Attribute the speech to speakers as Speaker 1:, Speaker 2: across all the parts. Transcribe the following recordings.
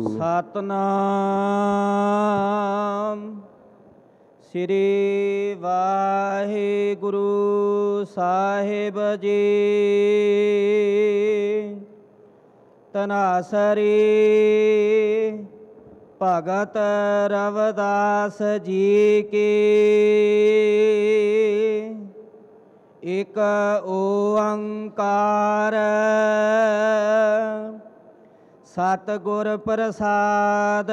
Speaker 1: ਸਤਨਾਮ ਸ੍ਰੀ ਵਾਹਿਗੁਰੂ ਸਾਹਿਬ ਜੀ। ਧਨਾਸਰੀ ਭਗਤ ਰਵਿਦਾਸ ਜੀ ਕੀ। ਇਕ ਓੰਕਾਰ ਸਤਿਗੁਰ ਪ੍ਰਸਾਦ।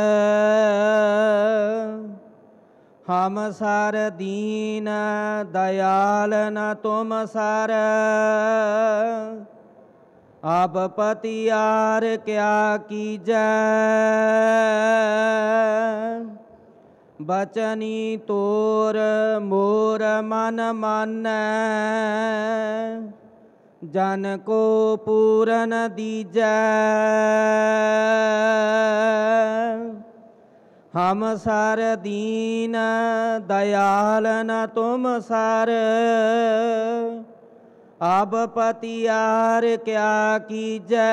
Speaker 1: ਹਮ ਸਰ ਦੀਨ ਦਇਆਲ ਨ ਤੁਮ ਸਰ। ਆਪ ਪਤਿਆਰ ਕਿਆ ਕੀਜੈ। ਬਚਨੀ ਤੋਰ ਮੋਰ ਮਨ ਮਾਨੈ। ਜਨ ਕੋ ਪੂਰਨ ਦੀਜੈ। ਹਮ ਸਰ ਦੀਨ ਦਇਆਲ ਨ ਤੁਮ ਸਰ। ਆਪ ਪਤਿਆਰ ਕਿਆ ਕੀਜੈ।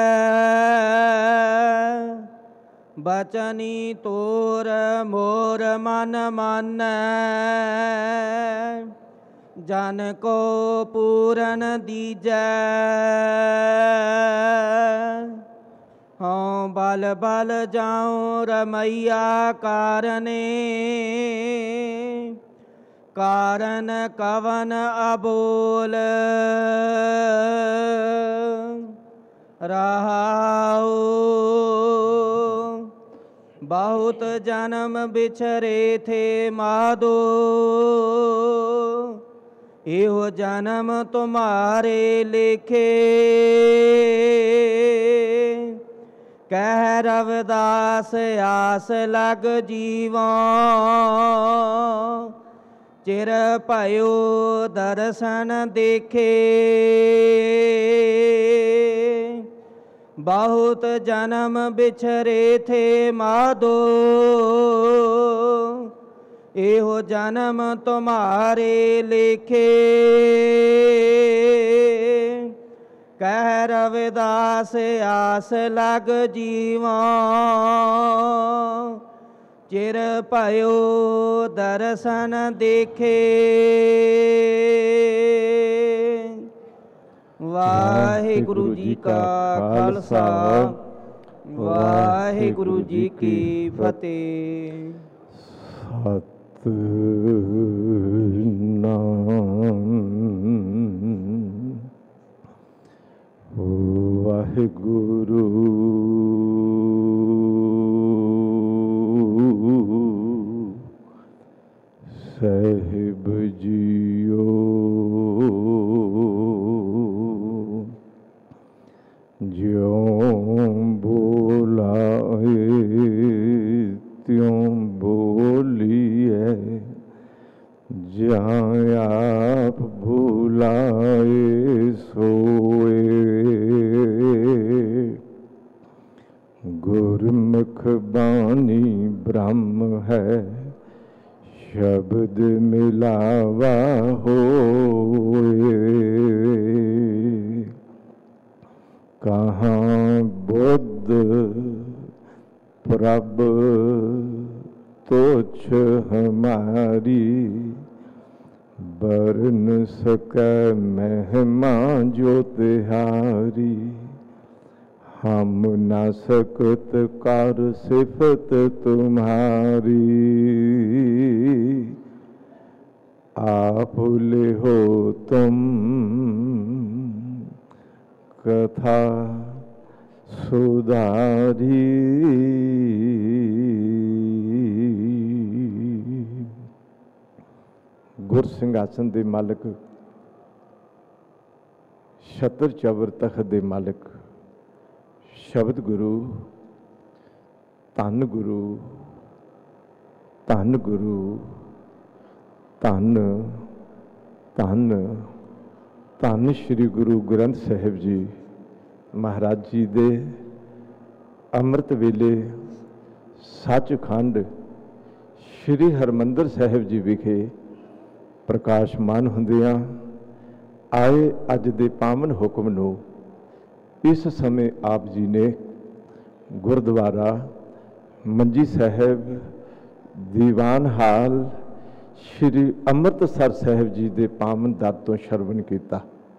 Speaker 1: ਬਚਨੀ ਤੋਰ ਮੋਰ ਮਨ ਮਾਨੈ। ਜਨ ਕੋ ਪੂਰਨ ਦੀਜੈ। ਹਉ ਬਲ ਬਲ ਜਾਉ ਰਮਈਆ ਕਾਰਨੇ। ਕਾਰਨ ਕਵਨ ਅਬੋਲ। ਰਹਾਉ ਬਹੁਤ ਜਨਮ ਬਿਛਰੇ ਥੇ ਮਾਧੋ। ਇਹੋ ਜਨਮ ਤੁਮਾਰੇ ਲੇਖੇ। ਕਹਿ ਰਵਿਦਾਸ ਆਸ ਲਗ ਜੀਵਾਂ। ਚਿਰ ਭਇਓ ਦਰਸ਼ਨ ਦੇਖੇ। ਬਹੁਤ ਜਨਮ ਬਿਛਰੇ ਥੇ ਮਾਧੋ। ਇਹੋ ਜਨਮ ਤੁਮਾਰੇ ਲੇਖੇ। ਕਹਿ ਰਵਿਦਾਸ ਆਸ ਲਗ ਜੀਵਾਂ। ਚਿਰ ਭਇਓ ਦਰਸ਼ਨ ਦੇਖੇ। ਵਾਹਿਗੁਰੂ ਜੀ ਕਾ ਖਾਲਸਾ ਵਾਹਿਗੁਰੂ ਜੀ ਕੀ ਫਤਿਹ।
Speaker 2: ਸਤਿਨਾਮ ਵਾਹਿਗੁਰੂ ਸਾਹਿਬ ਜੀਓ। ਜਿਉਂ ਬੋਲਾਏ ਤਿਉਂ ਬੋਲੀਐ। ਜਾਂ ਆਪ ਭੁਲਾਏ ਸੋਏ। ਗੁਰਮੁਖ ਬਾਣੀ ਬ੍ਰਹਮ ਹੈ। ਸ਼ਬਦ ਮਿਲਾਵਾ ਹੋਏ। ਕਹਾਂ ਬੁੱਧ ਪ੍ਰਭ ਤੋਛ ਹਮਾਰੀ। ਬਰਨ ਸਕੈ ਮਹਿਮਾ ਜੋ ਤਿਹਾਰੀ। ਹਮ ਨ ਸਕਤ ਕਰ ਸਿਫਤ ਤੁਮਹਾਰੀ। आप लिहो तुम कथा सुधारी। गुर ਸਿੰਘਾਸਨ ਦੇ ਮਾਲਕ, ਛਤਰ ਚਵਰ ਤਖਤ ਦੇ ਮਾਲਕ, ਸ਼ਬਦ ਗੁਰੂ, ਧੰਨ ਗੁਰੂ, ਧੰਨ ਗੁਰੂ, ਧੰਨ ਧੰਨ ਧੰਨ ਸ਼੍ਰੀ ਗੁਰੂ ਗ੍ਰੰਥ ਸਾਹਿਬ ਜੀ ਮਹਾਰਾਜ ਜੀ ਦੇ ਅੰਮ੍ਰਿਤ ਵੇਲੇ ਸੱਚਖੰਡ ਸ਼੍ਰੀ ਹਰਿਮੰਦਰ ਸਾਹਿਬ ਜੀ ਵਿਖੇ ਪ੍ਰਕਾਸ਼ਮਾਨ ਹੁੰਦਿਆਂ ਆਏ ਅੱਜ ਦੇ ਪਾਵਨ ਹੁਕਮ ਨੂੰ ਇਸ ਸਮੇਂ ਆਪ ਜੀ ਨੇ ਗੁਰਦੁਆਰਾ ਮੰਜੀ ਸਾਹਿਬ ਦੀਵਾਨ ਹਾਲ ਸ਼੍ਰੀ ਅੰਮ੍ਰਿਤਸਰ ਸਾਹਿਬ ਜੀ ਦੇ ਪਾਵਨ ਦਰ ਤੋਂ ਸ਼ਰਵਣ ਕੀਤਾ।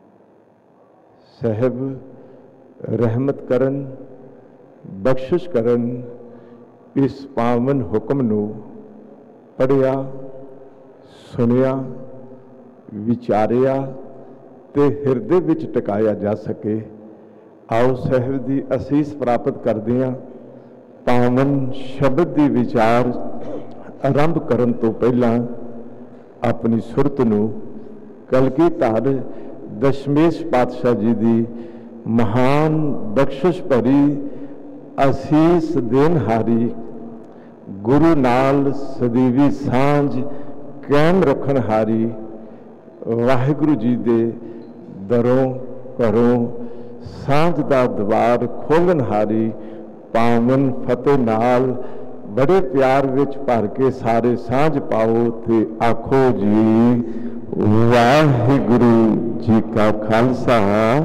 Speaker 2: ਸਾਹਿਬ ਰਹਿਮਤ ਕਰਨ, ਬਖਸ਼ਿਸ਼ ਕਰਨ, ਇਸ ਪਾਵਨ ਹੁਕਮ ਨੂੰ ਪੜ੍ਹਿਆ, ਸੁਣਿਆ, ਵਿਚਾਰਿਆ ਤੇ ਹਿਰਦੇ ਵਿੱਚ ਟਿਕਾਇਆ ਜਾ ਸਕੇ। ਆਓ ਸਾਹਿਬ ਦੀ ਅਸੀਸ ਪ੍ਰਾਪਤ ਕਰਦੇ ਹਾਂ। ਪਾਵਨ ਸ਼ਬਦ ਦੀ ਵਿਚਾਰ ਆਰੰਭ ਕਰਨ ਤੋਂ ਪਹਿਲਾਂ ਆਪਣੀ ਸੁਰਤ ਨੂੰ ਕਲਗੀਧਰ ਦਸ਼ਮੇਸ਼ ਪਾਤਸ਼ਾਹ ਜੀ ਦੀ ਮਹਾਨ ਬਖਸ਼ਿਸ਼ ਭਰੀ ਅਸੀਸ ਦੇਣਹਾਰੀ ਗੁਰੂ ਨਾਲ ਸਦੀਵੀ ਸਾਂਝ ਕਾਇਮ ਰੱਖਣ ਹਾਰੀ ਵਾਹਿਗੁਰੂ ਜੀ ਦੇ ਦਰੋਂ ਘਰੋਂ ਸਾਂਝ ਦਾ ਦਵਾਰ ਖੋਲ੍ਹਣ ਹਾਰੀ ਪਾਵਨ ਫਤਿਹ ਨਾਲ ਬੜੇ ਪਿਆਰ ਵਿੱਚ ਭਰ ਕੇ ਸਾਰੇ ਸਾਂਝ ਪਾਓ ਤੇ ਆਖੋ ਜੀ ਵਾਹਿਗੁਰੂ ਜੀ ਕਾ ਖਾਲਸਾ,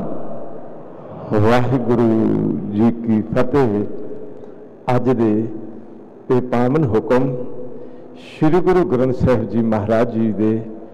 Speaker 2: ਵਾਹਿਗੁਰੂ ਜੀ ਕੀ ਫਤਿਹ। ਅੱਜ ਦੇ ਇਹ ਪਾਵਨ ਹੁਕਮ ਸ਼੍ਰੀ ਗੁਰੂ ਗ੍ਰੰਥ ਸਾਹਿਬ ਜੀ ਮਹਾਰਾਜ ਜੀ ਦੇ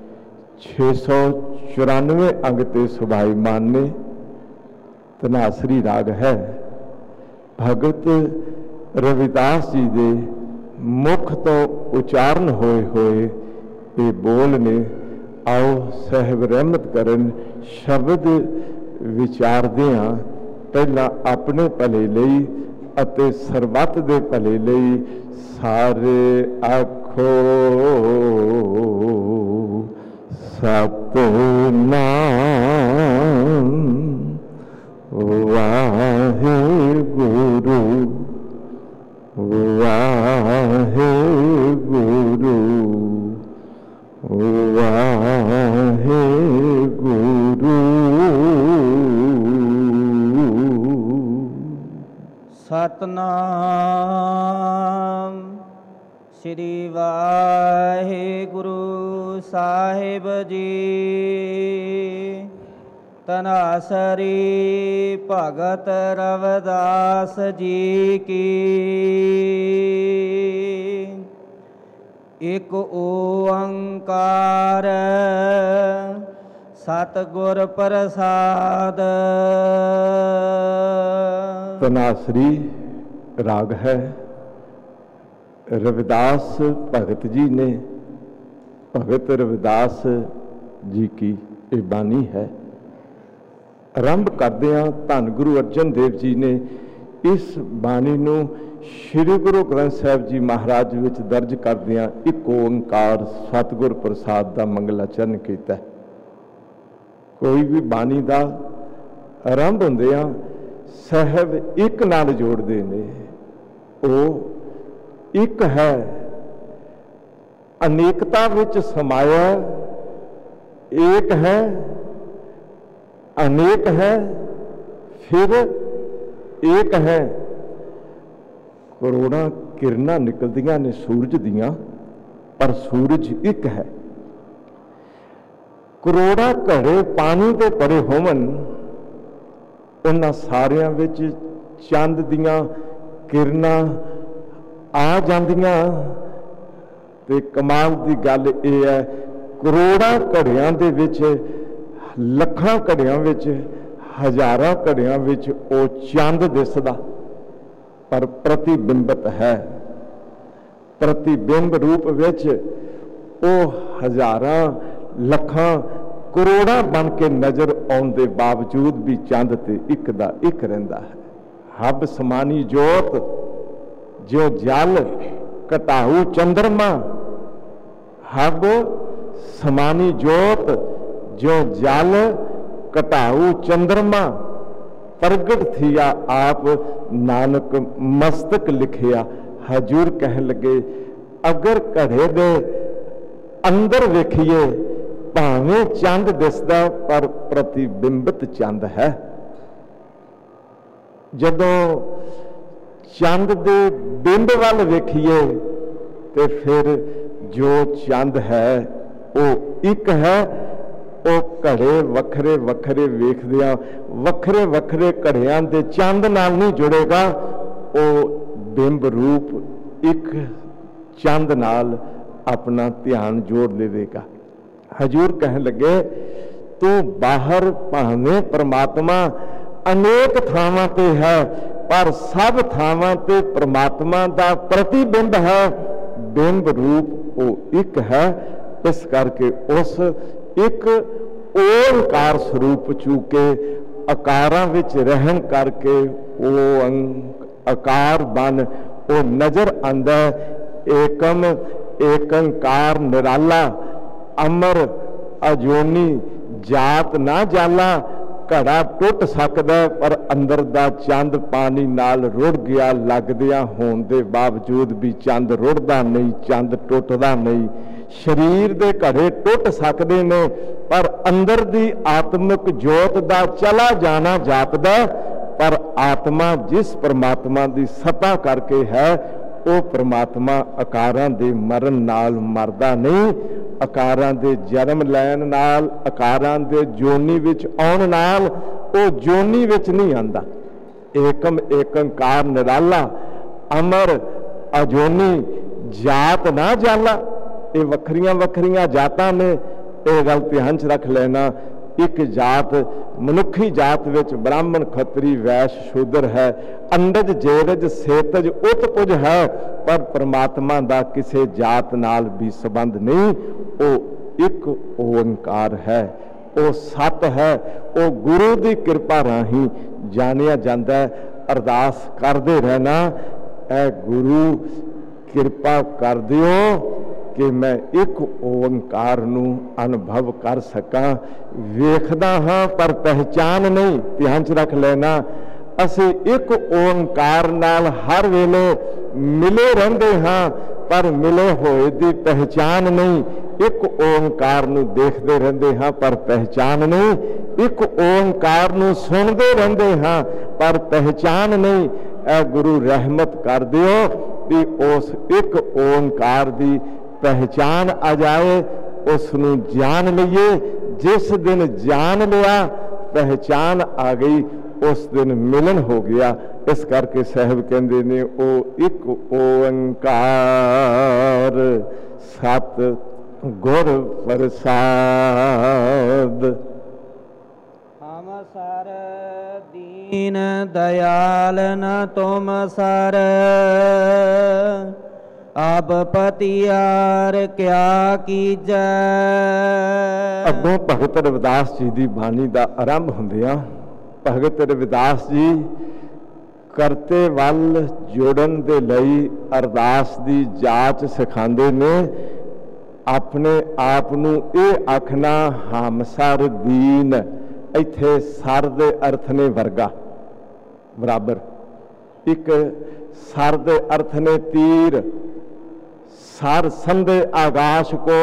Speaker 2: 694 ਅੰਗ ਤੇ ਸੁਭਾਈਮਾਨ ਨੇ। ਧਨਾਸਰੀ ਰਾਗ ਹੈ। ਭਗਤ ਰਵਿਦਾਸ ਜੀ ਦੇ ਮੁਖ ਤੋਂ ਉਚਾਰਨ ਹੋਏ ਇਹ ਬੋਲ ਨੇ। ਆਓ ਸਾਹਿਬ ਰਹਿਮਤ ਕਰਨ। ਸ਼ਬਦ ਵਿਚਾਰਦੇ ਹਾਂ। ਪਹਿਲਾਂ ਆਪਣੇ ਭਲੇ ਲਈ ਅਤੇ ਸਰਬੱਤ ਦੇ ਭਲੇ ਲਈ ਸਾਰੇ ਆਖੋ ਸਤਿਨਾਮ ਵਾਹਿਗੁਰੂ ਵਾਹਿਗੁਰੂ ਵਾਹਿਗੁਰੂ।
Speaker 1: ਸਤਨਾਮ ਸ੍ਰੀ ਵਾਹਿਗੁਰੂ ਸਾਹਿਬ ਜੀ। ਧਨਾਸਰੀ ਭਗਤ ਰਵਿਦਾਸ ਜੀ ਕੀ। ਇਕ ਓੰਕਾਰ ਸਤਿਗੁਰ ਪ੍ਰਸਾਦ।
Speaker 2: ਧਨਾਸਰੀ ਰਾਗ ਹੈ। ਰਵਿਦਾਸ ਭਗਤ ਜੀ ਨੇ, ਭਗਤ ਰਵਿਦਾਸ ਜੀ ਕੀ ਇਹ ਬਾਣੀ ਹੈ। ਆਰੰਭ ਕਰਦੇ ਹਾਂ। ਧੰਨ ਗੁਰੂ ਅਰਜਨ ਦੇਵ ਜੀ ਨੇ ਇਸ ਬਾਣੀ ਨੂੰ ਸ਼੍ਰੀ ਗੁਰੂ ਗ੍ਰੰਥ ਸਾਹਿਬ ਜੀ ਮਹਾਰਾਜ ਵਿੱਚ ਦਰਜ ਕਰਦਿਆਂ ਇੱਕ ਓੰਕਾਰ ਸਤਿਗੁਰ ਪ੍ਰਸਾਦ ਦਾ ਮੰਗਲਾਚਰਨ ਕੀਤਾ। ਕੋਈ ਵੀ ਬਾਣੀ ਦਾ ਆਰੰਭ ਹੁੰਦਿਆਂ ਸਾਹਿਬ ਇੱਕ ਨਾਲ ਜੋੜਦੇ ਨੇ। ਉਹ ਇੱਕ ਹੈ, ਅਨੇਕਤਾ ਵਿੱਚ ਸਮਾਇਆ, ਏਕ ਹੈ, ਅਨੇਕ ਹੈ, ਫਿਰ ਏਕ ਹੈ। ਕਰੋੜਾਂ ਕਿਰਨਾਂ ਨਿਕਲਦੀਆਂ ਨੇ ਸੂਰਜ ਦੀਆਂ, ਪਰ ਸੂਰਜ ਇੱਕ ਹੈ। ਕਰੋੜਾਂ ਘੜੇ ਪਾਣੀ ਦੇ ਭਰੇ ਹੋਵਨ, ਉਹਨਾਂ ਸਾਰਿਆਂ ਵਿੱਚ ਚੰਦ ਦੀਆਂ ਕਿਰਨਾਂ ਆ ਜਾਂਦੀਆਂ। ਤੇ ਕਮਾਲ ਦੀ ਗੱਲ ਇਹ ਹੈ, ਕਰੋੜਾਂ ਘੜਿਆਂ ਦੇ ਵਿੱਚ, ਲੱਖਾਂ ਘੜਿਆਂ ਵਿੱਚ, ਹਜ਼ਾਰਾਂ ਘੜਿਆਂ ਵਿੱਚ ਉਹ ਚੰਦ ਦਿਸਦਾ, ਪਰ ਪ੍ਰਤੀਬਿੰਬਤ ਹੈ। ਪ੍ਰਤੀਬਿੰਬ ਰੂਪ ਵਿੱਚ ਉਹ ਹਜ਼ਾਰਾਂ, ਲੱਖਾਂ, ਕਰੋੜਾਂ ਬਣ ਕੇ ਨਜ਼ਰ ਆਉਣ ਦੇ ਬਾਵਜੂਦ ਵੀ ਚੰਦ ਤੇ ਇੱਕ ਦਾ ਇੱਕ ਰਹਿੰਦਾ ਹੈ। ਹਬ ਸਮਾਨੀ ਜੋਤ ਜਿਉ ਜਲ ਘਟਾਊ ਚੰਦਰਮਾ। ਹਬ ਸਮਾਨੀ ਜੋਤ ਜਿਉ ਜਲ ਘਟਾਊ ਚੰਦਰਮਾ। ਪ੍ਰਗਟ ਥੀਆ ਆਪ ਨਾਨਕ ਮਸਤਕ ਲਿਖਿਆ। ਹਜੂਰ ਕਹਿਣ ਲੱਗੇ, ਅਗਰ ਘੜੇ ਦੇ ਅੰਦਰ ਵੇਖੀਏ ਭਾਵੇਂ ਚੰਦ ਦਿਸਦਾ, ਪਰ ਪ੍ਰਤੀਬਿੰਬਤ ਚੰਦ ਹੈ। ਜਦੋਂ ਚੰਦ ਦੇ ਬਿੰਬ ਵੱਲ ਵੇਖੀਏ ਤੇ ਫਿਰ ਜੋ ਚੰਦ ਹੈ ਉਹ ਇੱਕ ਹੈ। ਉਹ ਘੜੇ ਵੱਖਰੇ ਵੱਖਰੇ ਵੇਖਦਿਆਂ ਵੱਖਰੇ ਵੱਖਰੇ ਘੜਿਆਂ ਦੇ ਚੰਦ ਨਾਲ ਨਹੀਂ ਜੁੜੇਗਾ। ਬਿੰਬ ਰੂਪ ਇੱਕ ਚੰਦ ਨਾਲ ਆਪਣਾ ਧਿਆਨ ਜੋੜ ਲਵੇਗਾ। ਹਜ਼ੂਰ ਕਹਿਣ ਲੱਗੇ, ਤੂੰ ਬਾਹਰ ਭਾਵੇਂ ਪ੍ਰਮਾਤਮਾ ਅਨੇਕ ਥਾਵਾਂ ਤੇ ਹੈ, ਪਰ ਸਭ ਥਾਵਾਂ ਤੇ ਪ੍ਰਮਾਤਮਾ ਦਾ ਪ੍ਰਤੀਬਿੰਬ ਹੈ। ਬਿੰਬ ਰੂਪ ਉਹ ਇੱਕ ਹੈ। ਇਸ ਕਰਕੇ ਉਸ ਇੱਕ ਓਂਕਾਰ ਸਰੂਪ ਚੂਕੇ ਆਕਾਰਾਂ ਵਿੱਚ ਰਹਿਣ ਕਰਕੇ ਉਹ ਆਕਾਰ ਬਣ ਉਹ ਨਜ਼ਰ ਆਂਦਾ। ਏਕਮ ਏਕੰਕਾਰ ਨਿਰਾਲਾ, ਅਮਰ ਅਜੋਨੀ, ਜਾਤ ਨਾ ਜਾਲਾ। ਘੜਾ ਟੁੱਟ ਸਕਦਾ ਪਰ ਅੰਦਰ ਦਾ ਚੰਦ ਪਾਣੀ ਨਾਲ ਰੁੜ ਗਿਆ, ਲੱਗਦਿਆਂ ਹੋਣ ਦੇ ਬਾਵਜੂਦ ਵੀ ਚੰਦ ਰੁੜਦਾ ਨਹੀਂ, ਚੰਦ ਟੁੱਟਦਾ ਨਹੀਂ। ਸਰੀਰ ਦੇ ਘੜੇ ਟੁੱਟ ਸਕਦੇ ਨੇ ਪਰ ਅੰਦਰ ਦੀ ਆਤਮਿਕ ਜੋਤ ਦਾ ਚਲਾ ਜਾਣਾ ਜਾਪਦਾ। ਪਰ ਆਤਮਾ ਜਿਸ ਪ੍ਰਮਾਤਮਾ ਦੀ ਸਤਾ ਕਰਕੇ ਹੈ, ਉਹ ਪ੍ਰਮਾਤਮਾ ਆਕਾਰਾਂ ਦੇ ਮਰਨ ਨਾਲ ਮਰਦਾ ਨਹੀਂ, ਆਕਾਰਾਂ ਦੇ ਜਨਮ ਲੈਣ ਨਾਲ, ਆਕਾਰਾਂ ਦੇ ਜੋਨੀ ਵਿੱਚ ਆਉਣ ਨਾਲ ਉਹ ਜੋਨੀ ਵਿੱਚ ਨਹੀਂ ਆਂਦਾ। ਏਕਮ ਏਕੰਕਾਰ ਨਿਰਾਲਾ, ਅਮਰ ਅਜੋਨੀ, ਜਾਤ ਨਾ ਜਾਲਾ। ਇਹ ਵੱਖਰੀਆਂ ਵੱਖਰੀਆਂ ਜਾਤਾਂ ਨੇ, ਇਹ ਗੱਲ ਧਿਆਨ 'ਚ ਰੱਖ ਲੈਣਾ। ਇੱਕ ਜਾਤ ਮਨੁੱਖੀ ਜਾਤ ਵਿੱਚ ਬ੍ਰਾਹਮਣ, ਖੱਤਰੀ, ਵੈਸ਼, ਸ਼ੂਦਰ ਹੈ, ਅੰਡਜ, ਜੇਰਜ, ਸੇਤਜ, ਉਤਪੁਜ ਹੈ, ਪਰ ਪ੍ਰਮਾਤਮਾ ਦਾ ਕਿਸੇ ਜਾਤ ਨਾਲ ਵੀ ਸੰਬੰਧ ਨਹੀਂ। ਉਹ ਇੱਕ ਓੰਕਾਰ ਹੈ, ਉਹ ਸਤ ਹੈ, ਉਹ ਗੁਰੂ ਦੀ ਕਿਰਪਾ ਰਾਹੀਂ ਜਾਣਿਆ ਜਾਂਦਾ ਹੈ। ਅਰਦਾਸ ਕਰਦੇ ਰਹਿਣਾ, ਐ ਗੁਰੂ ਕਿਰਪਾ ਕਰ ਦਿਓ ਕਿ ਮੈਂ ਇੱਕ ਓੰਕਾਰ ਨੂੰ ਅਨੁਭਵ ਕਰ ਸਕਾਂ। ਵੇਖਦਾ ਹਾਂ ਪਰ ਪਹਿਚਾਨ ਨਹੀਂ। ਧਿਆਨ 'ਚ ਰੱਖ ਲੈਣਾ, ਅਸੀਂ ਇੱਕ ਓੰਕਾਰ ਨਾਲ ਹਰ ਵੇਲੇ ਮਿਲੇ ਰਹਿੰਦੇ ਹਾਂ ਪਰ ਮਿਲੇ ਹੋਏ ਦੀ ਪਹਿਚਾਨ ਨਹੀਂ। ਇੱਕ ਓੰਕਾਰ ਨੂੰ ਦੇਖਦੇ ਰਹਿੰਦੇ ਹਾਂ ਪਰ ਪਹਿਚਾਨ ਨਹੀਂ। ਇੱਕ ਓੰਕਾਰ ਨੂੰ ਸੁਣਦੇ ਰਹਿੰਦੇ ਹਾਂ ਪਰ ਪਹਿਚਾਨ ਨਹੀਂ। ਐ ਗੁਰੂ ਰਹਿਮਤ ਕਰ ਦਿਓ ਵੀ ਉਸ ਇੱਕ ਓੰਕਾਰ ਦੀ ਪਹਿਚਾਨ ਆ ਜਾਏ, ਉਸ ਨੂੰ ਜਾਣ ਲਈਏ। ਜਿਸ ਦਿਨ ਜਾਣ ਲਿਆ, ਪਹਿਚਾਨ ਆ ਗਈ, ਉਸ ਦਿਨ ਮਿਲਨ ਹੋ ਗਿਆ। ਇਸ ਕਰਕੇ ਸਾਹਿਬ ਕਹਿੰਦੇ ਨੇ, ਉਹ ਇੱਕ ਓੰਕਾਰ ਸਤ ਗੁਰ ਪ੍ਰਸਾਦ।
Speaker 1: ਹਮ ਸਰ ਦੀਨ ਦਇਆਲ ਨ ਤੁਮ ਸਰ, ਆਪ ਪਤਿਆਰ ਕਿਆ ਕੀਜੈ। ਅੱਗੋਂ ਭਗਤ ਰਵਿਦਾਸ ਜੀ ਦੀ ਬਾਣੀ ਦਾ ਆਰੰਭ ਹੁੰਦਿਆਂ ਭਗਤ ਰਵਿਦਾਸ ਜੀ ਕਰਤੇ ਵੱਲ ਜੋੜਨ ਦੇ ਲਈ ਅਰਦਾਸ ਦੀ ਜਾਚ ਸਿਖਾਉਂਦੇ ਨੇ। ਆਪਣੇ ਆਪ ਨੂੰ ਇਹ ਆਖਣਾ, ਹਮ ਸਰ ਦੀਨ। ਇੱਥੇ ਸਰ ਦੇ ਅਰਥ ਨੇ ਵਰਗਾ, ਬਰਾਬਰ। ਇੱਕ ਸਰ ਦੇ ਅਰਥ ਨੇ ਤੀਰ। सर संदे आकाश को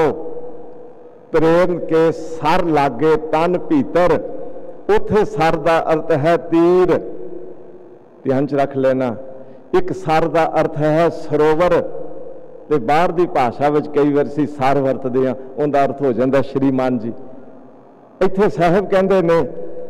Speaker 1: प्रेम के सर लागे तन भीतर। उथे सर का अर्थ है तीर। ध्यान च रख लेना। एक सर का अर्थ है सरोवर, ते बाहर की भाषा में कई बार असीं सर वरतदे हां, उहदा अर्थ हो जाता श्रीमान जी। इत्थे साहिब कहंदे ने,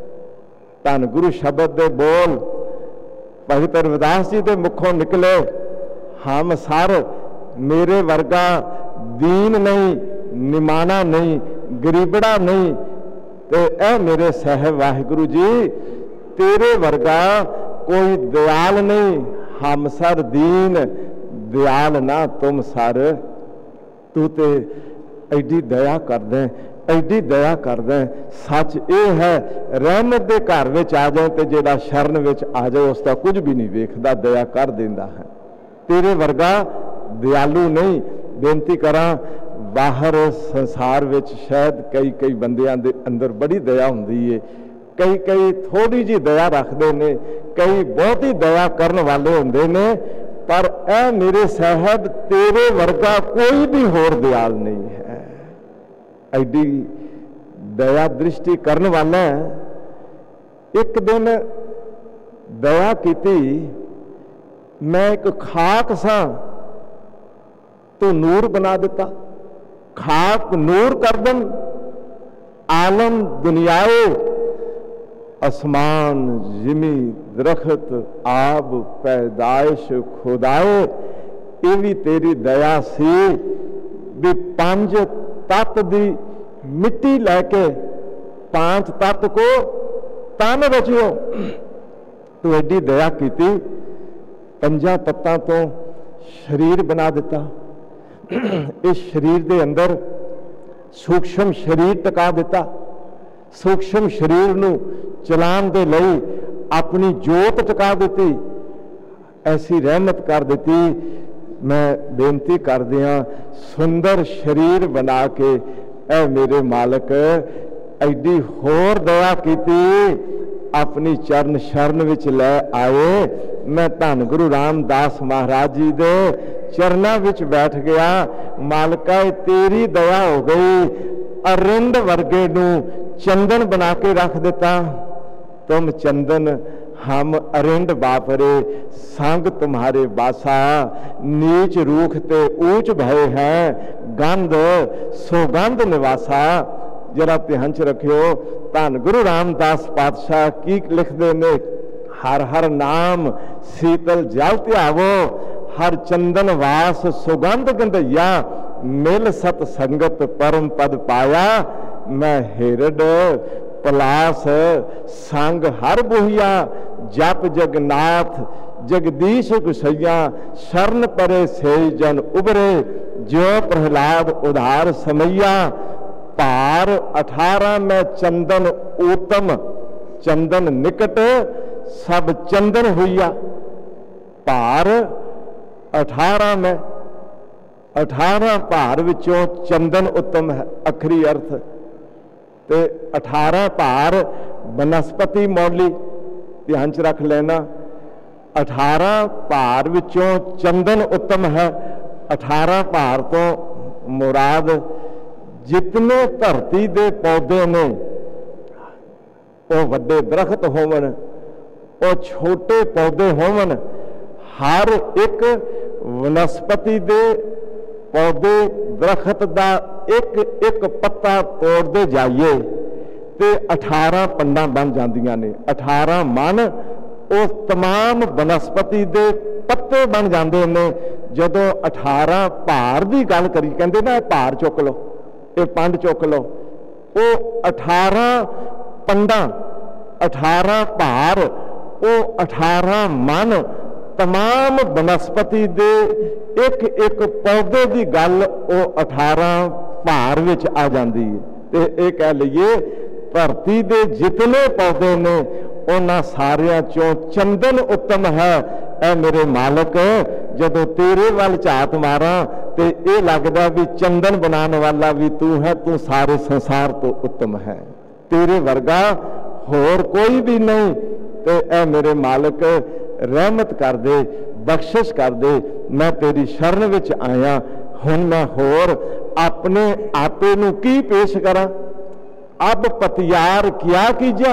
Speaker 1: धन गुरु शब्द दे बोल भगत रविदास जी के मुखों निकले, हम सर मेरे वर्गा दीन नहीं, निमाना नहीं, गरीबड़ा नहीं, तो ए मेरे साहिब वाहिगुरु जी तेरे वर्गा कोई दयाल नहीं, हम सर दीन, दयाल ना तुम सर। तू तो एडी दया कर दे, एडी दया कर दे। सच ये है रहमत के घर में आ जाए तो जेड़ा शरण में आ जाए उसका कुछ भी नहीं वेखदा, दया कर देंदा है। तेरे वर्गा दयालु नहीं। बेनती करा, बाहर संसार में शायद कई कई बंदियां दे अंदर बड़ी दया हुंदी है, कई कई थोड़ी जी दया रखते ने, कई बहुत ही दया करने वाले हुंदे ने, पर ए मेरे साहब तेरे वर्गा कोई भी होर दयाल नहीं है। एडी दया दृष्टि करने वाला है। एक दिन दया की, मैं एक खाक सा तो नूर बना देता, खाक नूर कर दन, आलम दुनियाए आसमान जिमी दरखत आब पैदाइश खुदाए, ये भी तेरी दया सी भी पंज तत्त दी मिट्टी लैके पांच तत्त को तन रचियो। तू एडी दया की, पंजा तत्तां तो शरीर बना दिता। इस शरीर के अंदर सूक्ष्म शरीर टिका दिता। सूक्ष्म शरीर नूं चलाण दे लई अपनी जोत टिका दी। ऐसी रहमत कर दी। मैं बेनती कर दिया, सुंदर शरीर बना के ऐ मेरे मालक एडी होर दया की, अपनी चरण शरण विच लै आए। मैं धन गुरु रामदास महाराज जी दे चरणों विच बैठ गया। मालका तेरी दया हो गई, अरिंद वर्गे नूं चंदन बना के रख दिता। तुम चंदन हम अरिंद बापरे, संग तुम्हारे बासा, नीच रूख ते ऊंच भय है, गंध सुगंध निवासा। जरा ध्यान च रखियो, धन गुरु रामदास पातशाह की लिखते ने, हर हर नाम शीतल जल त्यावो, हर चंदन वास सुगंध गंधैया, मिल सत संगत परम पद पाया। मैं हिरड पलास संग हर बोहिया, जप जगन्नाथ जगदीश गुसैया, शरण परे से जन उबरे, जो प्रहलाद उधार समैया। पार 18 में चंदन उत्तम, चंदन निकट सब चंदन हुईया। पार 18 में 18 भार विचों चंदन उत्तम है, अखरी अर्थ। ते 18 भार बनस्पति मौली, ध्यान च रख लेना। 18 भार विचों चंदन उत्तम है। 18 भार तो मुराद जितने धरती दे पौधे ने, वो वड्डे दरखत होवन, वो छोटे पौधे होवन, हर एक वनस्पति दे पौधे दरखत दा एक एक पत्ता तोड़ते जाइए तो 18 पंडां बन जांदियां ने। 18 मन उस तमाम वनस्पति दे पत्ते बन जाते हैं। जदों 18 भार की गल करी, कहते ना भार चुक लो, ये पंड चुक लो, वो 18 पंडां 18 भार, वो 18 मन तमाम वनस्पति दे एक एक पौधे की गल वो 18 भार विच आ जाती है। तो ये कह लीए धरती दे जितने पौधे ने उन्हां सारियां चों चंदन उत्तम है। ऐ मेरे मालक जदों तेरे वाल झात मारा तो ये लगता भी चंदन बनाने वाला भी तू है, तू सारे संसार तो उत्तम है, तेरे वर्गा होर कोई भी नहीं। तो ऐ मेरे मालक रहमत कर दे, बख्शिश कर दे, मैं तेरी शरण विच आया। हुण मैं होर अपने आपे नूं की पेश करा, अब पतियार क्या कीजा,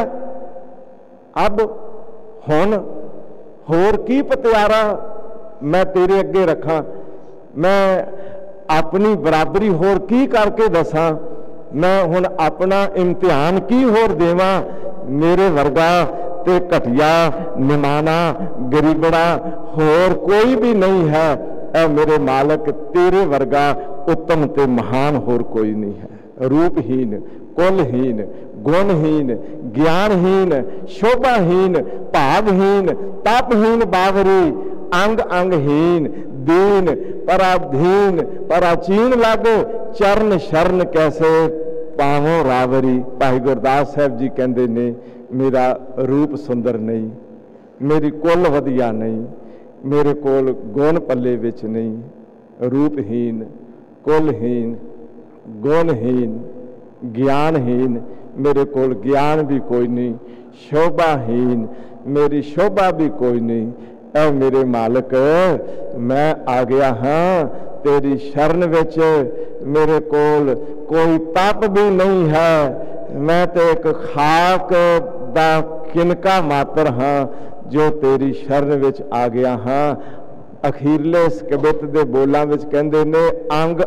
Speaker 1: अब हुण होर की पतियारा मैं तेरे अगे रखा, मैं अपनी बराबरी होर की करके दसा, मैं हुण अपना इम्तिहान की होर देवां। मेरे वर्गा ते घटिया निमाना गरीबड़ा होर कोई भी नहीं है। ऐ मेरे मालक तेरे वर्गा उत्तम ते महान होर कोई नहीं है। रूपहीन, कुलहीन, गुणहीन, ज्ञानहीन, शोभाहीन, भागहीन, तपहीन बावरी, अंग अंगहीन, दीन पराधीन, पराचीन लागो, चरण शरण कैसे पावों रावरी। भाई गुरदास साहब जी कहते ने, मेरा रूप सुंदर नहीं, मेरी कुल वधिया नहीं, मेरे कोल गुण पल्ले विच नहीं, रूपहीन, कुलहीन, गुणहीन, ज्ञानहीन, मेरे कोल ज्ञान भी कोई नहीं, शोभाहीन, मेरी शोभा भी कोई नहीं। ऐ मेरे मालक मैं आ गया हाँ तेरी शरण विच, मेरे कोल कोई तप भी नहीं है, मैं तो एक खाक दा किनका मात्र हाँ जो तेरी शरण विच आ गया हाँ। अखीरले इस कवित दे बोलां विच कहंदे ने, अंग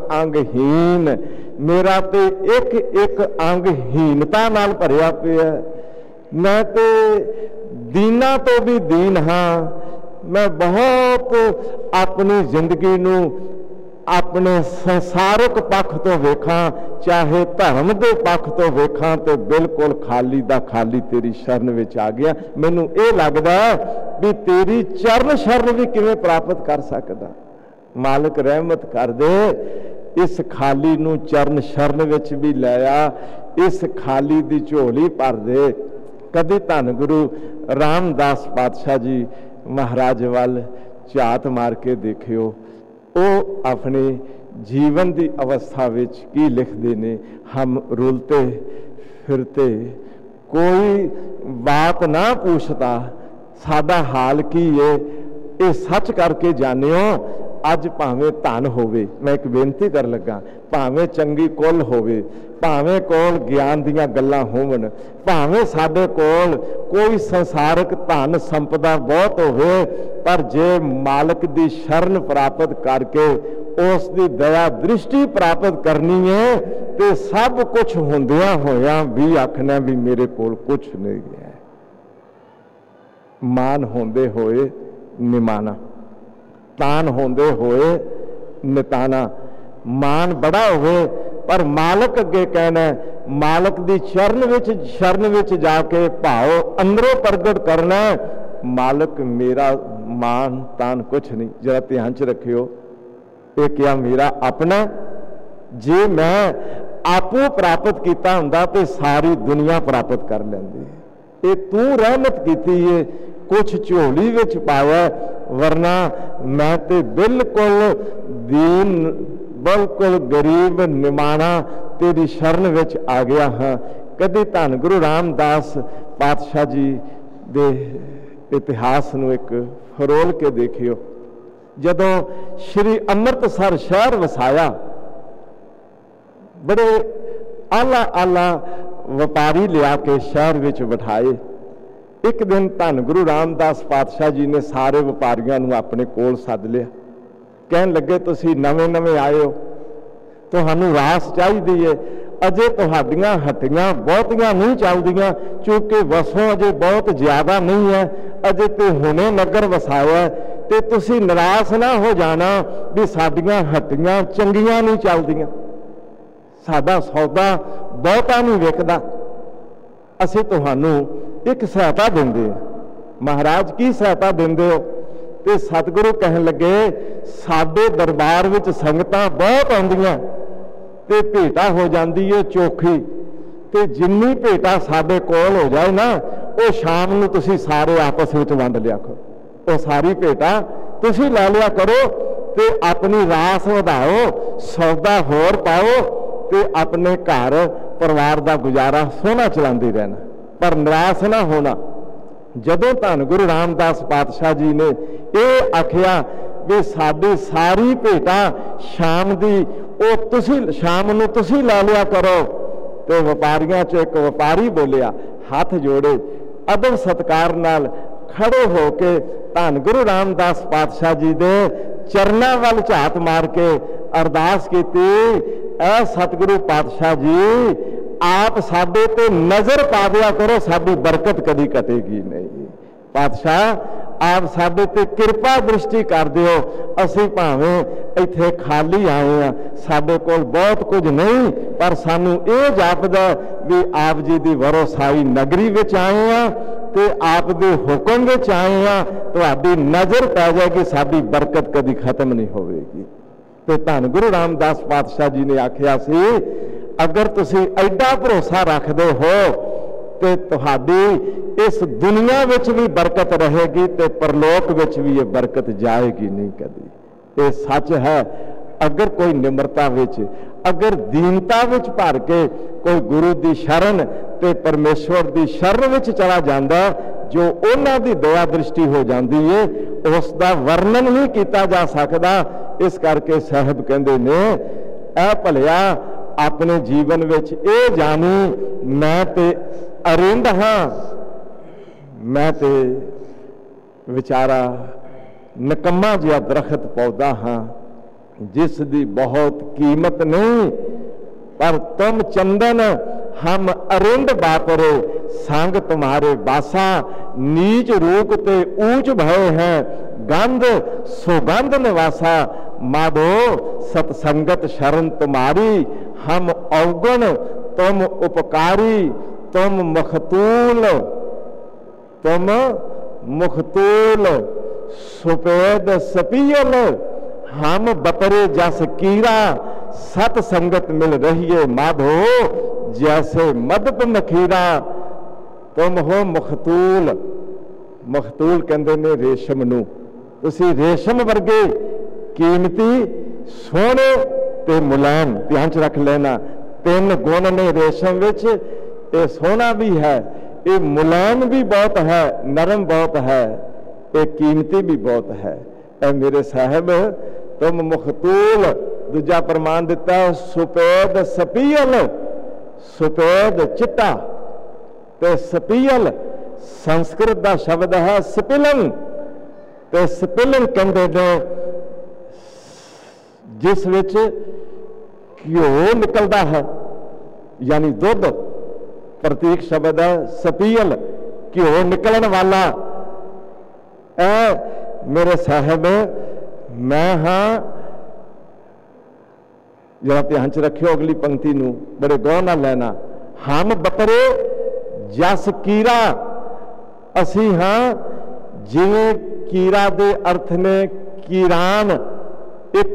Speaker 1: अंगहीन, मेरा तो एक एक अंग हीनता नाल भरिया पिया। मैं तो दीना तो भी दीन हाँ। मैं बहुत अपनी जिंदगी नूं अपने संसारिक पक्ष तो वेखां, चाहे धर्म के पक्ष तो वेखां, तो बिल्कुल खाली दा खाली तेरी शरण विच आ गया। मैनूं ये लगदा भी तेरी चरण शरण भी किवें प्राप्त कर सकदा। मालिक रहमत कर दे, इस खाली नूं चरण शरण विच भी लिया, इस खाली दी झोली भर दे। कभी धन गुरु रामदास पातशाह जी महाराज वाल झात मार के देखियो, वो अपने जीवन की अवस्था विच की लिखते ने। हम रुलते फिरते कोई बात ना पूछता, साडा हाल की है ये सच करके जानियो। अज भावें धन होवे, मैं एक बेनती कर लगा, भावें चंगी कुल होवे, भावें कोल ज्ञान दीयां गल्लां होवन, भावें साडे कोल कोई संसारिक धन संपदा बहुत होवे, पर जे मालिक दी शरण प्राप्त करके उस दी दया दृष्टि प्राप्त करनी है, तो सब कुछ होंदियां होया भी आखना भी मेरे कोल कुछ नहीं है। मान होंदे होए निमाना, तान होंदे होए निताना। मान बड़ा होवे पर मालिक अगे कहना, मालिक दी शरण विच जाके भाव अंदरों प्रगट करना। मालिक मेरा मान तान कुछ नहीं, जरा ध्यान च रखियो, ये क्या मेरा अपना? जे मैं आपू प्राप्त किया हुंदा तो सारी दुनिया प्राप्त कर लैंदी। ये तू रहमत कीती है, कुछ झोली विच पाया, वरना मैं तो बिल्कुल दीन, बिल्कुल गरीब निमाना तेरी शरण विच आ गया हाँ। कभी धन गुरु रामदास पातशाह जी दे इतिहास नूं एक फरोल के देखियो। जदों श्री अमृतसर शहर वसाया, बड़े आला आला व्यापारी लिया के शहर विच बिठाए। एक दिन धन गुरु रामदास पातशाह जी ने सारे व्यापारियों नूं अपने कोल सद लिया। कहन लगे तुसीं नवें नवें आए हो, तुहानूं रास चाहिदी है, अजे तुहाडीआं हट्टियां बहुतियां नहीं चलदियां, क्योंकि वसों अजे बहुत ज़्यादा नहीं है, अजे तो हुणे नगर वसाया, तो तुसीं निराश ना हो जाना भी साडीआं हट्टियां चंगियां नहीं चलदियां, साडा सौदा बहुता नहीं विकदा, असीं तुहानूं एक सहायता देंदे आ। महाराज की सहायता देंदे हो? ते सतगुरु कहन लगे, साडे दरबार विच संगतां बहुत आउंदियां ते भेटा हो जाती है चोखी, ते जिन्नी भेटा साडे कोल हो जाए ना, वो शाम नूं तुसीं सारे आपस विच वंड लिया करो, वो सारी भेटा तुसीं लै लिया करो ते अपनी रास वधाओ, सौदा होर पाओ ते अपने घर परिवार का गुजारा सोहना चलाते रहना, पर निराश ना होना। जदों धन गुरु रामदास पातशाह जी ने ये आखिया भी साडी सारी भेटा शाम दी वो तुसीं शाम नूं तुसीं लै लिया करो, तो व्यापारियों चो एक व्यापारी बोलिया, हाथ जोड़े अदब सत्कार नाल खड़े होके धन गुरु रामदास पातशाह जी दे चरनां वल झात मार के अरदास की, ऐ सतगुरु पातशाह जी आप साडे ते नज़र पा दिया करो, साडी बरकत कदी कटेगी नहीं। पातशाह आप साडे ते कृपा दृष्टि कर दिओ, असीं भावें इत्थे खाली आए हैं, साडे कोल बहुत कुछ नहीं, पर सानू ये जापदा भी आप जी दी वरोसाई नगरी विच आए हैं ते आप दे हुक्म विच आए हैं, तुहाडी नज़र पै जाएगी, साडी बरकत कदी खत्म नहीं होवेगी। तो धन गुरु रामदास पातशाह जी ने आखिया सी, अगर तुसीं एडा भरोसा रखते हो तो तुहाडी इस दुनिया विच भी बरकत रहेगी, तो परलोक विच भी ये बरकत जाएगी नहीं कदी। ये सच है। अगर कोई निम्रता विच, अगर दीनता विच भर के कोई गुरु की शरण ते परमेश्वर की शरण विच चला जाता, जो उन्हां दी दया दृष्टि हो जाती है, उसका वर्णन नहीं किया जा सकता। इस करके साहब कहते ने, ऐ भलिया अपने जीवन विच ये जानी, मैं ते अरिंद हाँ, मैं ते विचारा निकम्मा जिहा दरखत पौधा हाँ, जिस दी बहुत कीमत नहीं, पर तुम चंदन हम अरिंद बापरे, संग तुम्हारे बासा, नीच रूप ते ऊंच भय हैं, गंध सुगंध निवासा। माधो सतसंगत शरण तुम्हारी, हम अवगुण तुम उपकारी। तुम मखतूल सुपेद सपियल, हम बपरे जस कीरा। सत संगत मिल रही है माधो, जैसे मदप मखीरा। तुम हो मखतूल, मखतूल कहते ने रेशम नूं। तुसीं रेशम वर्गे कीमती, सोहणे ते मुलायम। ध्यान च रख लेना, 3 गुण ने रेशम विच। ये सोहना भी है, ये मुलायम भी बहुत है, नरम बहुत है, ये कीमती भी बहुत है। ऐ मेरे साहब तुम मखतूल, दूजा प्रमाण दिता सुपेद सपीयल। सुपेद चिट्टा ते सपीयल संस्कृत का शब्द है सपिलन। ते सपिलन कहते ने जिस विच घ्यो निकलता है, यानी दुध। प्रतीक शब्द है सपीयल, घ्यो निकलन वाला। मेरे साहब मैं हाँ, जरा ध्यान च रखियो अगली पंक्ति नूं बड़े गौर नाल लेना। हम बपरे जस कीरा, असी हाँ जिवें कीरा दे अर्थ ने कीरान, एक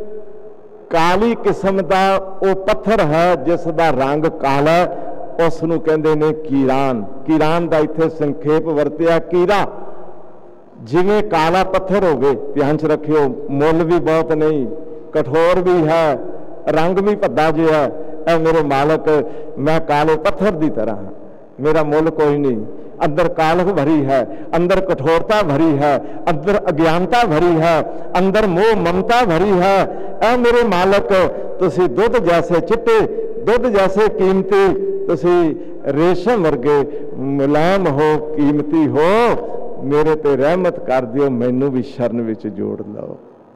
Speaker 1: काली किस्म का वो पत्थर है जिसका रंग काला, उसनूं कहंदे ने कीरान। कीरान का इत्थे संखेप वरतिया कीरा, जिवें काला पत्थर होवे। ध्यान च रखियो, मुल भी बहुत नहीं, कठोर भी है, रंग भी भद्दा जिहा है। ऐ मेरे मालक मैं काले पत्थर की तरह हाँ, मेरा मुल कोई नहीं। अंदर कालख भरी है, अंदर कठोरता भरी है, अंदर अज्ञानता भरी है, अंदर मोह ममता भरी है। ऐ मेरे मालक तुसी दुध जैसे चिट्टे, दुध जैसे कीमती, तुसी रेशम वर्गे मुलायम हो, कीमती हो। मेरे ते रहमत कर दियो, मैनू भी शरण विच जोड़ लो।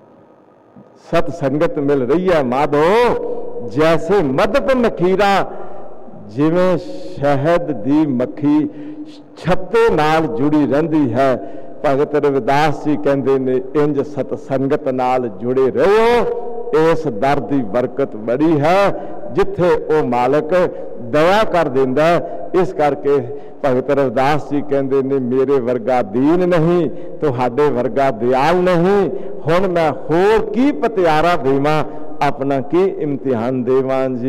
Speaker 1: सत संगत मिल रही है माधो, जैसे मदप मखीरा। जिवें शहद दी मक्खी छत्ते नाल जुड़ी रहिंदी है, भगत रविदास जी कहंदे ने इंज सत संगत नाल जुड़े रहो। इस दर दी बरकत बड़ी है, जिथे वो मालक दया कर देंदा। इस करके भगत रविदास जी कहंदे ने मेरे वर्गा दीन नहीं, तुहाडे वर्गा दयाल नहीं। हुण मैं होर की पतियारा देवां, अपना की इम्तिहान देवां जी।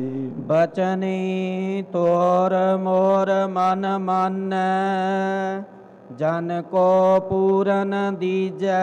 Speaker 3: बचनी तोर मोर मन मानै, जन को पूरन दीजै।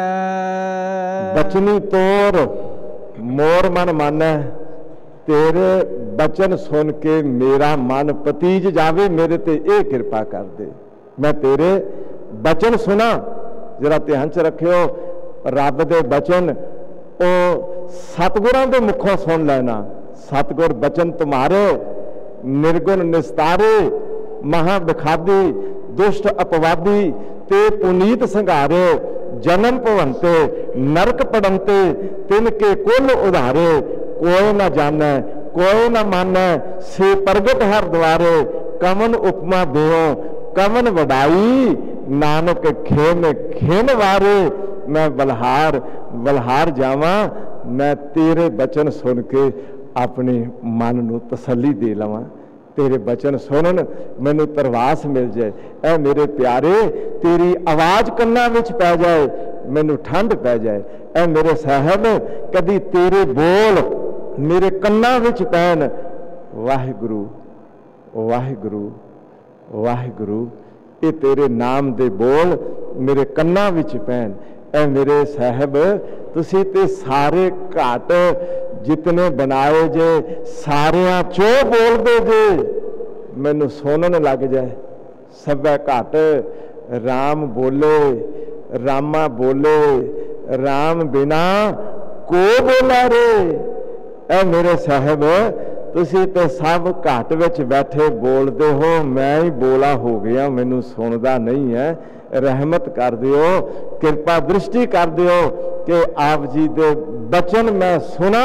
Speaker 1: बचनी तोर मोर मन मानै, तेरे बचन सुन के मेरा मन पतीज जावे, मेरे ते ये कृपा कर दे। मैं तेरे बचन सुना। जरा ध्यान च रखियो, रब दे बचन ओ सतगुरां दे मुखों सुन लेना। सतगुर बचन तुम्हारे, निर्गुण निस्तारे, महा बिखादी, दुष्ट अपवादी, ते पुनीत संघारे। जन्म भवंते नरक पड़ंते, तिनके कुल उधारे। कोई न जाने कोई न माने, से प्रगट हर द्वारे। कमन उपमा देओ कमन वडाई, नानक खेन खेन वारे। मैं बलहार बलहार जावा, मैं तेरे बचन सुन के अपने मन नूं तसल्ली दे लवां। तेरे बचन सुनन मैनू तरवास मिल जाए। ऐ मेरे प्यारे तेरी आवाज़ कन्ना विच पै जाए, मैनू ठंड पै जाए। ऐ मेरे साहब कदी तेरे बोल मेरे कन्ना विच पैन। वाहिगुरु वाहिगुरु वाहिगुरु, ये तेरे नाम दे बोल मेरे कन्ना विच पैन। ऐ मेरे साहब तुसी ते सारे घाट जितने बनाए जे, सारियां चो बोल दे जे, मैनू सुनन लग जाए। सबै घाट राम बोले, रामा बोले, राम बिना को बोला रे। ऐ मेरे साहब तुसी ते सब घाट विच बैठे बोलते हो, मैं ही बोला हो गया, मैनू सुनदा नहीं है। रहमत कर दियो, कृपा दृष्टि कर दियो कि आप जी दे बचन मैं सुना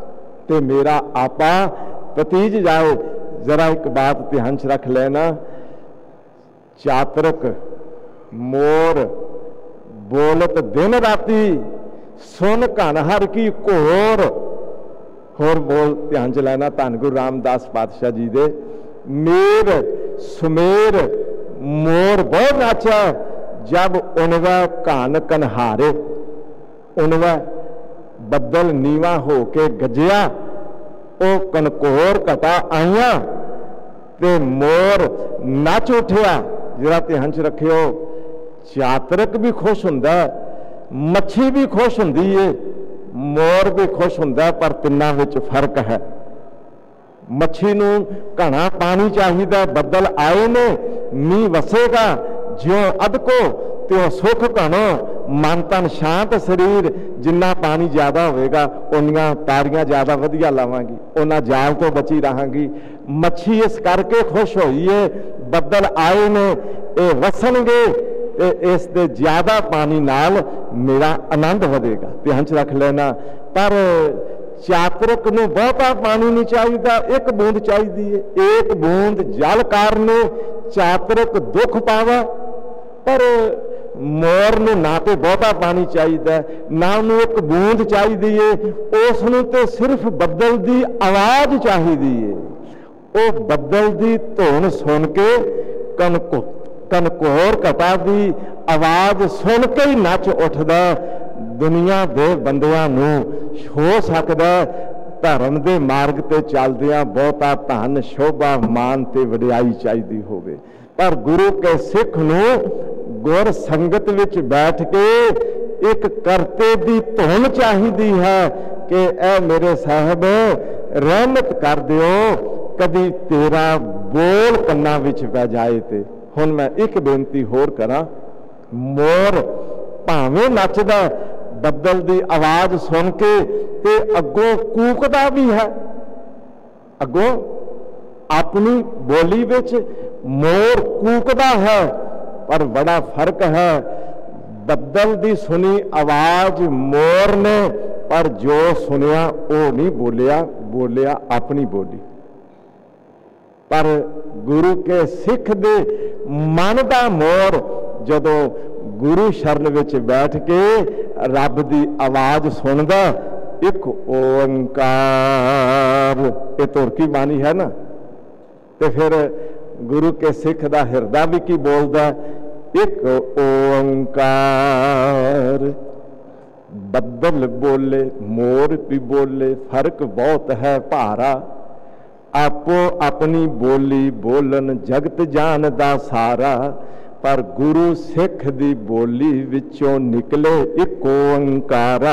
Speaker 1: तो मेरा आपा पतीज जाए। जरा एक बात ध्यान च रख लेना, ਚਾਤਰਕ ਮੋਰ ਬੋਲਤ ਦਿਨ ਰਾਤੀ ਸੁਨ ਘਨ ਹਰ ਕੀ ਘੋਰ। ਹੋਰ ਬੋਲ ਧਿਆਨ ਚ ਲੈਣਾ ਧੰਨ ਗੁਰੂ ਰਾਮਦਾਸ ਪਾਤਸ਼ਾਹ ਜੀ ਦੇ। ਮੇਰ ਸੁਮੇਰ मोर बहुत नाचा जब उनवा कान कन्हारे। उनवा बदल नीवा हो के गजिया ओ कनकोर घटा आईया ते मोर नच उठिया। जरा ध्यान च रखियो चातरक भी खुश हुंदा, मच्छी भी खुश हुंदी है, मोर भी खुश हुंदा, पर तिन्नां विच फर्क है। मच्छी नूं घना पानी चाहिए, बदल आए ने मीह वसेगा, ज्यों अधको त्यों सुख घनो, मन तन शांत शरीर। जिन्ना पानी ज़्यादा होगा उन्नियां तारियां ज़्यादा वधिया लावांगी, उन्ना जाल तो बची रहांगी। मच्छी इस करके खुश होई है बदल आए ने ये वसणगे, इस दे ज़्यादा पानी नाल मेरा आनंद वधेगा। ध्यान च रख लेना। पर चातरक नूं बहुता पानी नहीं चाहिए, एक बूंद चाहिए है। एक बूंद जल कारणे चातरक दुख पावा, पर मोर नूं ना तो बहुता पानी चाहिए ना उन्हें एक बूंद चाहिए है। उसनूं तो सिर्फ बदल की आवाज़ चाहिए है। वो बदल की धुन सुन के कनकोर घटा की आवाज़ सुन के ही नच उठदा। दुनिया के बंदियां नूं हो सकदा धर्म के मार्ग ते चलदियां बहुता धन शोभा मान ते वडियाई चाहिदी होवे, पर गुरु के सिख नूं गुर संगत विच बैठ के एक करते दी धुन चाहिदी है कि ए मेरे साहब रहमत कर दिओ, कभी तेरा बोल कन्ना विच पै जाए। ते हुण मैं एक बेनती होर करां, मोर भावें नचदा बदल की आवाज़ सुन के ते अगों कूकदा भी है। अगों अपनी बोली विच मोर कूकदा है, पर बड़ा फर्क है। बदल की सुनी आवाज़ मोर ने, पर जो सुनिया वो नहीं बोलिया, बोलिया अपनी बोली। पर गुरु के सिख दे मन का मोर जदों गुरु शरण विच बैठ के रब की आवाज़ सुनदा, एक ओंकार, ये तुरकी बानी है ना, तो फिर गुरु के सिख का हिरदा भी की बोलदा, एक ओंकार। बदल बोले मोर भी बोले, फर्क बहुत है भारा। आपो अपनी बोली बोलन जगत जानदा सारा, पर गुरु सिख दी बोली विचों निकले एक ओंकारा।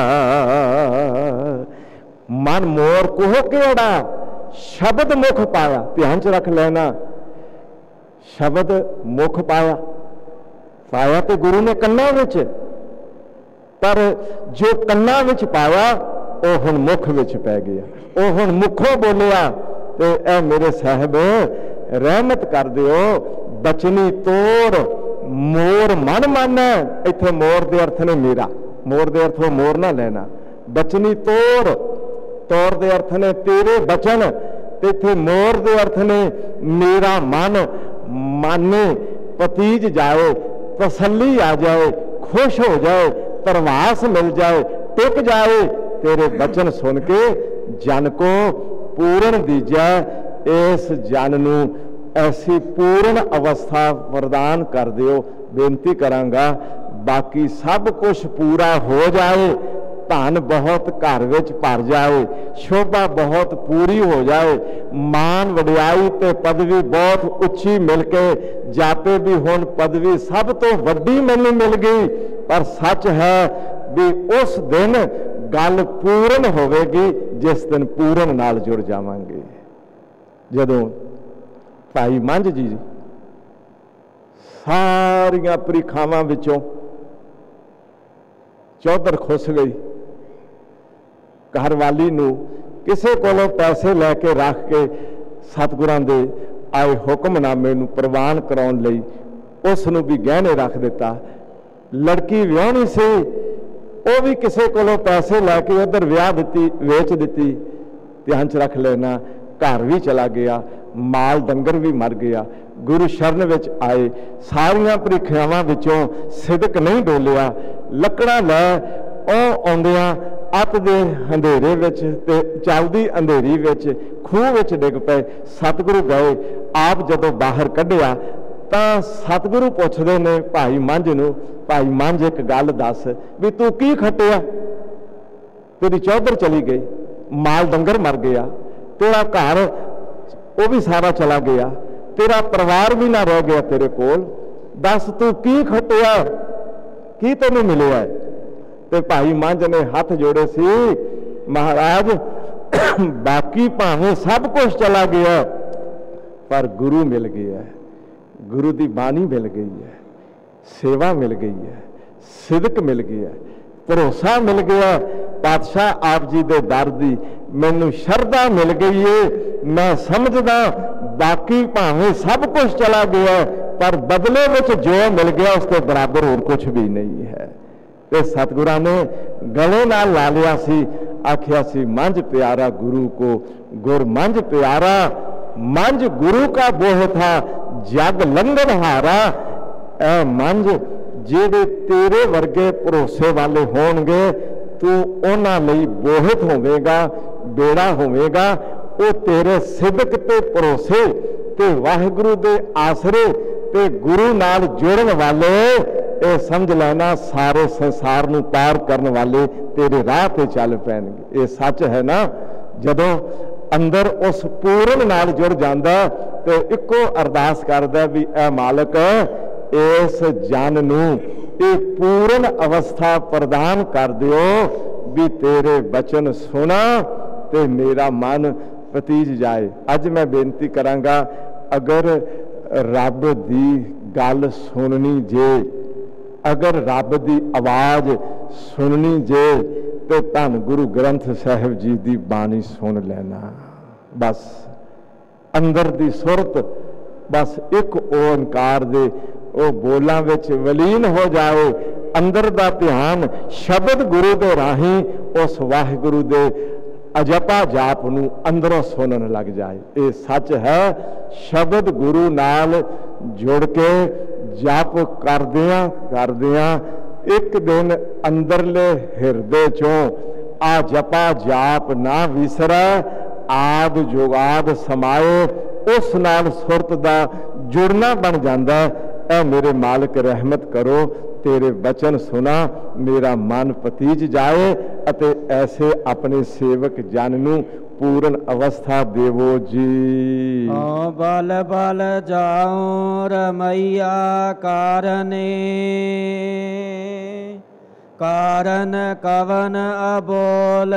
Speaker 1: मन मोर कोह केड़ा शब्द मुख पाया। ध्यान च रख लेना, शब्द मुख पाया, पाया तो गुरु ने कन्ना विच, पर जो कन्ना विच पाया वो हुण मुख विच पै गया। वो हुण मुखों बोलिया तो ए मेरे साहब रहमत कर दिओ, बचनी तोड़ मोर मन माना। इत्थे मोर दे अर्थ ने मेरा, मोर दे अर्थ मोर ना लेना। बचनी तोड़, तोड़ दे अर्थ ने तेरे बचन, ते इत्थे मोर दे अर्थ ने मेरा मन। माने पतीज जाए, तसल्ली आ जाए, खुश हो जाए, प्रवास मिल जाए, टिक जाए। तेरे बचन सुन के जन को पूर्ण दीजा, इस जन नूं ऐसी पूर्ण अवस्था प्रदान कर दिओ। बेनती करांगा बाकी सब कुछ पूरा हो जाए, धन बहुत घर विच भर जाए, शोभा बहुत पूरी हो जाए, मान वडियाई ते पदवी बहुत उच्ची मिल के जापे भी हुण पदवी सब तो वड्डी मैनूं मिल गई, पर सच है भी उस दिन गल पूर्ण होवेगी जिस दिन पूर्ण नाल जुड़ जावांगे। जदों भाई मंझ जी सारियां परीक्षावां विचों चौधर खुस गई, घरवाली नूं किसे कोलों पैसे लैके रख के सतगुरां दे आए हुक्मनामे नूं प्रवान कराउण लई उस नूं भी गहने रख दिता। लड़की विआहणी सी, वो भी किसे कोलों पैसे लैके उधर विआह दिती, वेच दिती। ध्यान च रख लेना, घर भी चला गया, माल डंगर भी मर गया। गुरु शरण विच आए, सारियां परीक्षावां विचों सिदक नहीं डोलिया, लकड़ा लै ਉਹ ਆਉਂਦਿਆਂ ਅੱਤ ਦੇ ਅੰਧੇਰੇ ਵਿੱਚ ਤੇ ਚੱਲਦੀ ਅੰਧੇਰੀ ਵਿੱਚ ਖੂਹ ਵਿੱਚ ਡਿੱਗ ਪਏ। ਸਤਿਗੁਰੂ ਗਏ, ਆਪ ਜਦੋਂ ਬਾਹਰ ਕੱਢਿਆ ਤਾਂ ਸਤਿਗੁਰੂ ਪੁੱਛਦੇ ਨੇ ਭਾਈ ਮੰਝ ਨੂੰ, ਭਾਈ ਮੰਝ ਇੱਕ ਗੱਲ ਦੱਸ ਵੀ ਤੂੰ ਕੀ ਖੱਟਿਆ? ਤੇਰੀ ਚੌਧਰ ਚਲੀ ਗਈ, ਮਾਲ ਡੰਗਰ ਮਰ ਗਿਆ, ਤੇਰਾ ਘਰ ਉਹ ਵੀ ਸਾਰਾ ਚਲਾ ਗਿਆ, ਤੇਰਾ ਪਰਿਵਾਰ ਵੀ ਨਾ ਰਹਿ ਗਿਆ ਤੇਰੇ ਕੋਲ, ਦੱਸ ਤੂੰ ਕੀ ਖੱਟਿਆ, ਕੀ ਤੈਨੂੰ ਮਿਲਿਆ? ਤੇ ਭਾਈ ਮੰਝ ਨੇ ਹੱਥ ਜੋੜੇ ਸੀ, ਮਹਾਰਾਜ ਬਾਕੀ ਭਾਵੇਂ ਸਭ ਕੁਝ ਚਲਾ ਗਿਆ ਪਰ ਗੁਰੂ ਮਿਲ ਗਿਆ, ਗੁਰੂ ਦੀ ਬਾਣੀ ਮਿਲ ਗਈ ਹੈ, ਸੇਵਾ ਮਿਲ ਗਈ ਹੈ, ਸਿਦਕ ਮਿਲ ਗਿਆ, ਭਰੋਸਾ ਮਿਲ ਗਿਆ ਪਾਤਸ਼ਾਹ ਆਪ ਜੀ ਦੇ ਦਰ ਦੀ, ਮੈਨੂੰ ਸ਼ਰਧਾ ਮਿਲ ਗਈ ਏ, ਮੈਂ ਸਮਝਦਾ ਬਾਕੀ ਭਾਵੇਂ ਸਭ ਕੁਝ ਚਲਾ ਗਿਆ ਪਰ ਬਦਲੇ ਵਿੱਚ ਜੋ ਮਿਲ ਗਿਆ ਉਸ ਤੋਂ ਬਰਾਬਰ ਹੋਰ ਕੁਝ ਵੀ ਨਹੀਂ ਹੈ। ਤੇ ਸਤਿਗੁਰਾਂ ਨੇ ਗਲੇ ਨਾਲ ਲਾ ਲਿਆ ਸੀ, ਆਖਿਆ ਸੀ ਮੰਝ ਪਿਆਰਾ ਗੁਰੂ ਕੋ ਗੁਰ ਮੰਝ ਪਿਆਰਾ, ਮੰਝ ਗੁਰੂ ਕਾ ਬੋਹ ਥਾ ਜਗ ਲੰਘਣ ਹਾਰਾ। ਐ ਮੰਝ ਜਿਹੜੇ ਤੇਰੇ ਵਰਗੇ ਭਰੋਸੇ ਵਾਲੇ ਹੋਣਗੇ ਤੂੰ ਉਹਨਾਂ ਲਈ ਬੋਹਤ ਹੋਵੇਗਾ, ਬੇੜਾ ਹੋਵੇਗਾ। ਉਹ ਤੇਰੇ ਸਿਦਕ ਤੇ ਭਰੋਸੇ ਤੇ ਵਾਹਿਗੁਰੂ ਦੇ ਆਸਰੇ ਤੇ ਗੁਰੂ ਨਾਲ ਜੁੜਨ ਵਾਲੇ, ਇਹ ਸਮਝ ਲੈਣਾ ਸਾਰੇ ਸੰਸਾਰ ਨੂੰ ਪਾਰ ਕਰਨ ਵਾਲੇ ਤੇਰੇ ਰਾਹ ਤੇ ਚੱਲ ਪੈਣਗੇ। ਇਹ ਸੱਚ ਹੈ ਨਾ। ਜਦੋਂ ਅੰਦਰ ਉਸ ਪੂਰਨ ਨਾਲ ਜੁੜ ਜਾਂਦਾ ਤੇ ਇੱਕੋ ਅਰਦਾਸ ਕਰਦਾ ਵੀ ਐ ਮਾਲਕ ਇਸ ਜਨ ਨੂੰ ਇਹ ਪੂਰਨ ਅਵਸਥਾ ਪ੍ਰਦਾਨ ਕਰ ਦਿਓ ਵੀ ਤੇਰੇ ਬਚਨ ਸੁਣਾ ਤੇ ਮੇਰਾ ਮਨ ਪਤੀਜ ਜਾਏ। ਅੱਜ ਮੈਂ ਬੇਨਤੀ ਕਰਾਂਗਾ, ਅਗਰ ਰੱਬ ਦੀ ਗੱਲ ਸੁਣਨੀ ਜੇ, ਅਗਰ ਰੱਬ ਦੀ ਆਵਾਜ਼ ਸੁਣਨੀ ਜੇ ਤੇ ਧੰਨ ਗੁਰੂ ਗ੍ਰੰਥ ਸਾਹਿਬ ਜੀ ਦੀ ਬਾਣੀ ਸੁਣ ਲੈਣਾ। ਬਸ ਅੰਦਰ ਦੀ ਸੁਰਤ ਬਸ ਇੱਕ ਓੰਕਾਰ ਦੇ ਉਹ ਬੋਲਾਂ ਵਿੱਚ ਵਲੀਨ ਹੋ ਜਾਏ, ਅੰਦਰ ਦਾ ਧਿਆਨ ਸ਼ਬਦ ਗੁਰੂ ਦੇ ਰਾਹੀਂ ਉਸ ਵਾਹਿਗੁਰੂ ਦੇ ਅਜਪਾ ਜਾਪ ਨੂੰ ਅੰਦਰੋਂ ਸੁਣਨ ਲੱਗ ਜਾਏ। ਇਹ ਸੱਚ ਹੈ। ਸ਼ਬਦ ਗੁਰੂ ਨਾਲ ਜੁੜ ਕੇ ਜਪ ਕਰਦਿਆਂ ਇੱਕ ਦਿਨ ਅੰਦਰਲੇ ਹਿਰਦੇ ਚੋਂ ਆ ਜਪਾ ਜਾਪ ਨਾ ਵਿਸਰੈ, ਆਦ ਜੁਗਾਦ ਸਮਾਏ, ਉਸ ਨਾਲ ਸੁਰਤ ਦਾ ਜੁੜਨਾ ਬਣ ਜਾਂਦਾ। ਐ ਮੇਰੇ ਮਾਲਕ ਰਹਿਮਤ ਕਰੋ, ਤੇਰੇ ਬਚਨ ਸੁਣਾ, ਮੇਰਾ ਮਨ ਪਤੀਜ ਜਾਏ ਅਤੇ ਐਸੇ ਆਪਣੇ ਸੇਵਕ ਜਨ ਨੂੰ ਪੂਰਨ ਅਵਸਥਾ ਦੇਵੋ ਜੀ।
Speaker 3: ਬਲ ਬਲ ਜਾਉ ਰਮਈਆ ਕਾਰਨੇ, ਕਾਰਨ ਕਵਨ ਅਬੋਲ।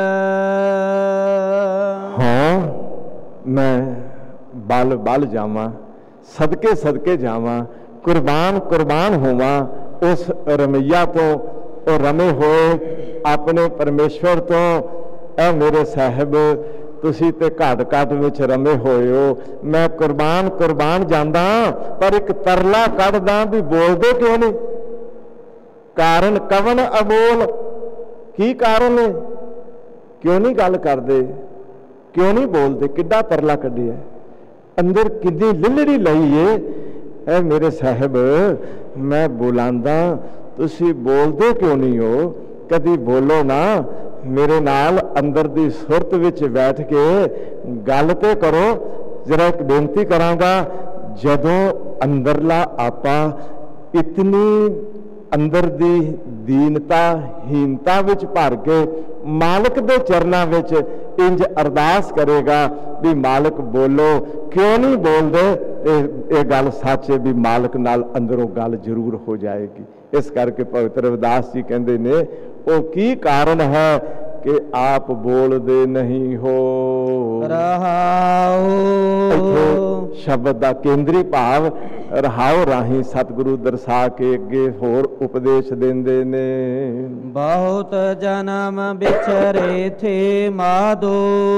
Speaker 1: ਹਾਂ ਮੈਂ ਬਲ ਬਲ ਜਾਵਾਂ, ਸਦਕੇ ਸਦਕੇ ਜਾਵਾਂ, ਕੁਰਬਾਨ ਕੁਰਬਾਨ ਹੋਵਾਂ ਉਸ ਰਮਈਆ ਤੋਂ, ਉਹ ਰਮੇ ਹੋਏ ਆਪਣੇ ਪਰਮੇਸ਼ਵਰ ਤੋਂ। ਐ ਮੇਰੇ ਸਾਹਿਬ ਤੁਸੀਂ ਤੇ ਘਾਟ ਘਾਟ ਵਿੱਚ ਰਮੇ ਹੋਏ ਹੋ, ਮੈਂ ਕੁਰਬਾਨ ਕੁਰਬਾਨ ਜਾਂਦਾ ਪਰ ਇੱਕ ਤਰਲਾ ਕੱਢਦਾ ਵੀ ਬੋਲਦੇ ਕਿਉਂ ਨਹੀਂ? ਕਾਰਨ ਕਵਨ ਅਬੋਲ, ਕੀ ਕਾਰਨ ਹੈ? ਕਿਉਂ ਨਹੀਂ ਗੱਲ ਕਰਦੇ, ਕਿਉਂ ਨਹੀਂ ਬੋਲਦੇ? ਕਿੱਡਾ ਤਰਲਾ ਕੱਢਿਆ, ਅੰਦਰ ਕਿੰਨੀ ਲਿਲੜੀ ਲਈ ਏ। ਐ ਮੇਰੇ ਸਾਹਿਬ ਮੈਂ ਬੁਲਾਂਦਾ, ਤੁਸੀਂ ਬੋਲਦੇ ਕਿਉਂ ਨਹੀਂ ਹੋ? ਕਦੀ ਬੋਲੋ ਨਾ ਮੇਰੇ ਨਾਲ, ਅੰਦਰ ਦੀ ਸੁਰਤ ਵਿੱਚ ਬੈਠ ਕੇ ਗੱਲ ਤੇ ਕਰੋ। ਜਰਾ ਇੱਕ ਬੇਨਤੀ ਕਰਾਂਗਾ, ਜਦੋਂ ਅੰਦਰਲਾ ਆਪਾ ਇਤਨੀ ਅੰਦਰ ਦੀ ਦੀਨਤਾ ਹੀਨਤਾ ਵਿੱਚ ਭਰ ਕੇ ਮਾਲਕ ਦੇ ਚਰਨਾਂ ਵਿੱਚ ਇੰਜ ਅਰਦਾਸ ਕਰੇਗਾ ਵੀ ਮਾਲਕ ਬੋਲੋ, ਕਿਉਂ ਨਹੀਂ ਬੋਲਦੇ? ਇਹ ਗੱਲ ਸੱਚ ਹੈ ਵੀ ਮਾਲਕ ਨਾਲ ਅੰਦਰੋਂ ਗੱਲ ਜ਼ਰੂਰ ਹੋ ਜਾਏਗੀ। ਇਸ ਕਰਕੇ ਭਗਤ ਰਵਿਦਾਸ ਜੀ ਕਹਿੰਦੇ ਨੇ, ਉਹ ਕੀ ਕਾਰਨ ਹੈ ਕਿ ਆਪ ਬੋਲਦੇ ਨਹੀਂ ਹੋ।
Speaker 3: ਰਹਾਉ
Speaker 1: ਸ਼ਬਦ ਦਾ ਕੇਂਦਰੀ ਭਾਵ ਰਹਾਉ ਰਾਹੀਂ ਸਤਿਗੁਰੂ ਦਰਸਾ ਕੇ ਅੱਗੇ ਹੋਰ ਉਪਦੇਸ਼ ਦਿੰਦੇ ਨੇ।
Speaker 3: ਬਹੁਤ ਜਨਮ ਵਿਛਰੇ ਥੇ ਮਾਧੋ,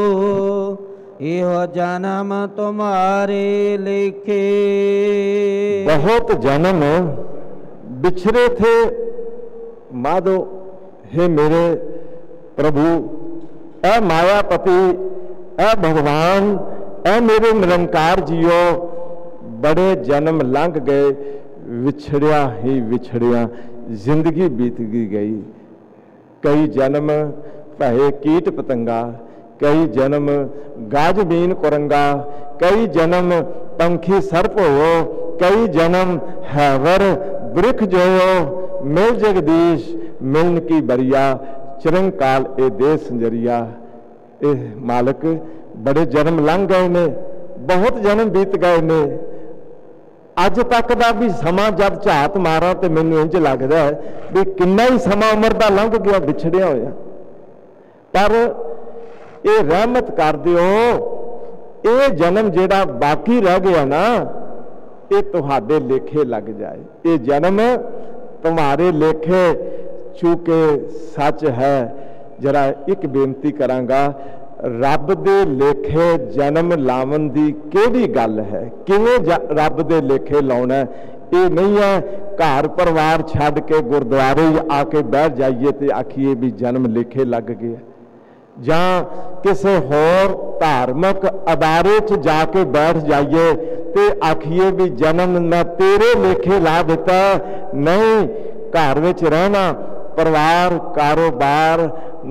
Speaker 3: ਇਹੋ ਜਨਮ ਤੁਮਾਰੇ ਲਿਖੇ।
Speaker 1: ਬਹੁਤ ਜਨਮ बिछरे थे माधो, हे मेरे प्रभु, ऐ मायापति, ऐ भगवान, ऐ मेरे निरंकार जियो, बड़े जन्म लंघ गए, विछड़िया ही विछड़िया जिंदगी बीत गई। कई जन्म भये कीट पतंगा, कई जन्म गाज मीन कुरंगा, कई जन्म पंखी सर्प हो, कई जन्म हैवर वृक्ष जोयो। मिल जगदीश मिलन की बरिया, चिरंकाल ए दे संजरिया। ए मालक बड़े जन्म लंघ गए ने, बहुत जन्म बीत गए ने। अज तक का भी समा जब झात मारा तो मैनू इंज लगता है भी किन्ना ही समा उम्र का लंघ गया विछड़िया होया। पर ये रहमत कर दिओ, ये जन्म जेड़ा बाकी रह गया ना, ये तुहाडे लेखे लग जाए। ये जन्म तुम्हारे लेखे चूके सच है। जरा एक बेनती करांगा, रब दे लेखे जन्म लावन दी केड़ी गल है? किवें रब दे लेखे लाउणा? ये नहीं है घर परिवार छड्ड के गुरुद्वारे आके बैठ जाइए तो आखिए भी जन्म लेखे लग गया, जां किसी होर धार्मिक अदारे च जाके बैठ जाइए तो आखिए भी जन्म मैं तेरे लेखे ला दिता। नहीं, घर विच रहना, परिवार कारोबार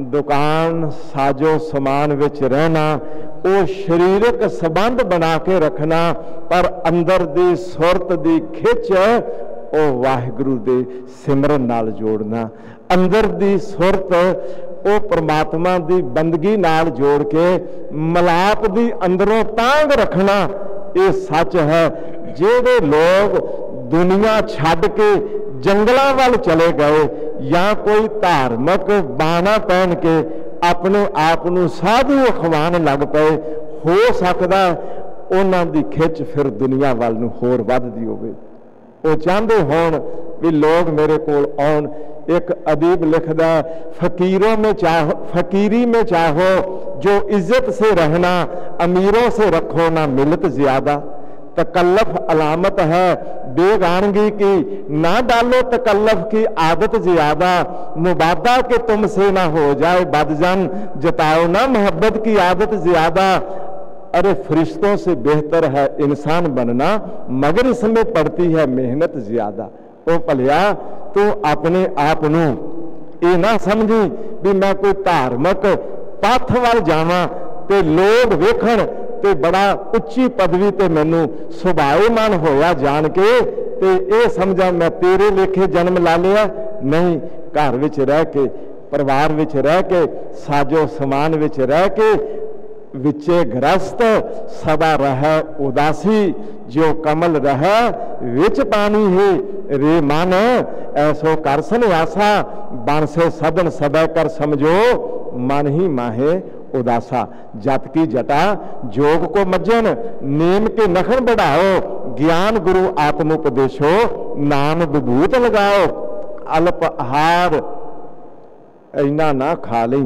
Speaker 1: दुकान साजो समान विच रहना, वो शरीरक संबंध बना के रखना, पर अंदर दी सुरत दी खिच वो वाहिगुरु दे सिमरन नाल जोड़ना। अंदर दी सुरत वो परमात्मा दी बंदगी नाल जोड़ के मलाप दी अंदरों तांग रखना। ये सच है। जेड़े लोग दुनिया छड्ड के जंगलों वाल चले गए या कोई धार्मिक बाना पहन के अपने आप को साधु अखवान लग पे, हो सकता उन्हां दी खिच फिर दुनिया वाल नूं होर वधदी होवे। वो चाहते होण भी लोग मेरे कोल आउण। एक अदीब लिखदा, फकीरों में चाहो फकीरी में चाहो जो इज्जत से रहना, अमीरों से रखो ना मिलत ज्यादा। तकल्लफ अलामत है बेगानगी की, ना डालो तकल्लफ की आदत ज्यादा। मुबादा के तुमसे ना हो जाए बदजन, जताओ ना मोहब्बत की आदत ज्यादा। अरे फरिश्तों से बेहतर है इंसान बनना, मगर इसमें पड़ती है मेहनत ज्यादा। ओ भलिया तू अपने आप नूं ये ना समझी भी मैं कोई धार्मिक पथ वाल जावां ते लोग वेखण ते बड़ा उच्ची पदवी ते मैनू सुभाएमान होया जान के ते ये समझा मैं तेरे लेखे जन्म ला लिया। नहीं, घर विच रह के परिवार विच रह के साजो समान विच रह के विचे गृहस्थ सदा रह उदासी, जो कमल रह विच पानी है रे मन ऐसो कर सन्यासा। बन से सदन सदा कर समझो मन ही माहे उदासा। जत की जटा जोग को मज्जन, नेम के नखन बढ़ाओ। ज्ञान गुरु आत्मोपदेशो, नाम विभूत लगाओ। अल्प आहार इना ना खा ली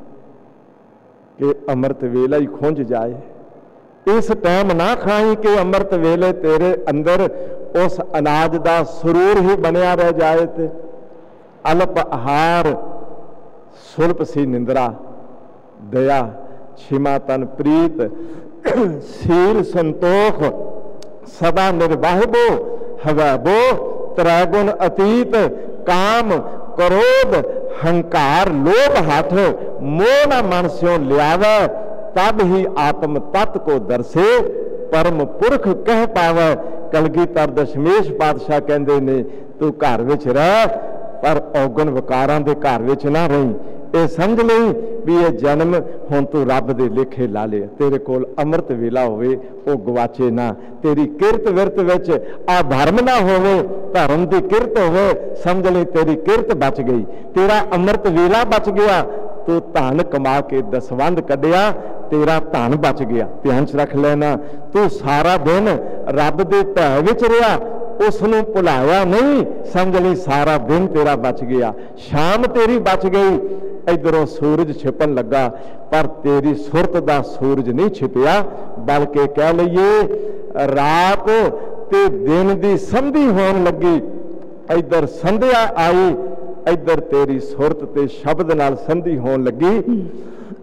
Speaker 1: कि अमृत वेला ही खुंज जाए। इस टाइम ना खाई कि अमृत वेले तेरे अंदर उस अनाज का सरूर ही बनया रह जाए। ते अल्प आहार सुलभ सी निंद्रा, दया क्षिमा तन प्रीत, शील संतोख सदा निर्वाहबो हवैबो। त्रैगुण अतीत काम क्रोध हंकार लोभ हाथ, मोह न मन स्यों लियावै। तब ही आत्म तत्व को दर्शे, परम पुरख कह पावै। कलगीधर दशमेश पातशाह कहते ने तू घर विच रह पर औगण विकारां दे घर विच ना रही। ये समझ लई भी ये जन्म हुण तू रब दे लेखे ला ले। तेरे कोल अमृत वेला होवे वो गवाचे ना। तेरी किरत विरत विच अधर्म ना होवे, धर्म की किरत होवे, समझ लई तेरी किरत बच गई, तेरा अमृत वेला बच गया। तू धन कमा के दसवंध कढ़िया, तेरा धन बच गया। ध्यान च रख लेना, तू सारा दिन रब दे भय विच रहा, उसनूं भुलाया नहीं, समझ ली सारा दिन तेरा बच गया। शाम तेरी बच गई, इधरों सूरज छिपन लगा पर तेरी सुरत दा सूरज नहीं छिपया, बल्कि कह लीए रात ते दिन दी संधि होन लगी। इधर संध्या आई, इधर तेरी सुरत ते शब्द नाल संधि होन लगी।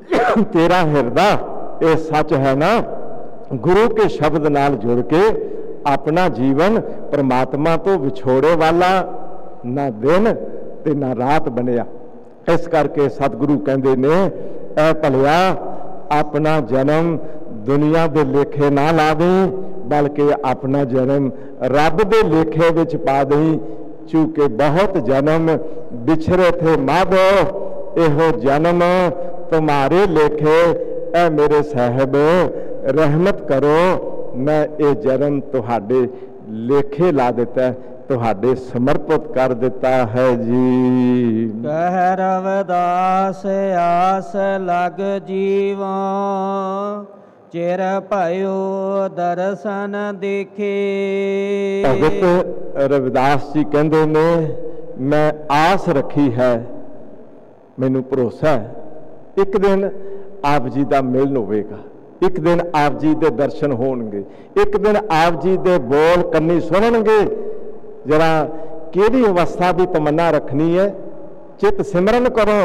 Speaker 1: तेरा हिरदा ये सच है ना, गुरु के शब्द नाल जुड़ के अपना जीवन परमात्मा तो विछोड़े वाला ना दिन ते ना रात बनिया। इस करके सतगुरु कहते ने, ऐ भलिया अपना जन्म दुनिया के लेखे ना ला दें, बल्कि अपना जन्म रब के लेखे विच पा दें। चूंकि बहुत जन्म बिछड़े थे माधो, एहो जन्म तुम्हारे लेखे, ऐ मेरे साहब रहमत करो, मैं ये जन्म तुहाडे लेखे ला देता, तुहाडे समर्पित कर देता है जी।
Speaker 3: कह रविदास आस लग जीवा, चिर भयो दर्शन देखे।
Speaker 1: भगत रविदास जी कहते ने, मैं आस रखी है, मैनू भरोसा है एक दिन आप जी का मिलन होगा, एक दिन आप जी के दर्शन होणगे, एक दिन आप जी के बोल कन्नी सुनणगे। जरा किहड़ी अवस्था की तमन्ना रखनी है, चित सिमरन करो,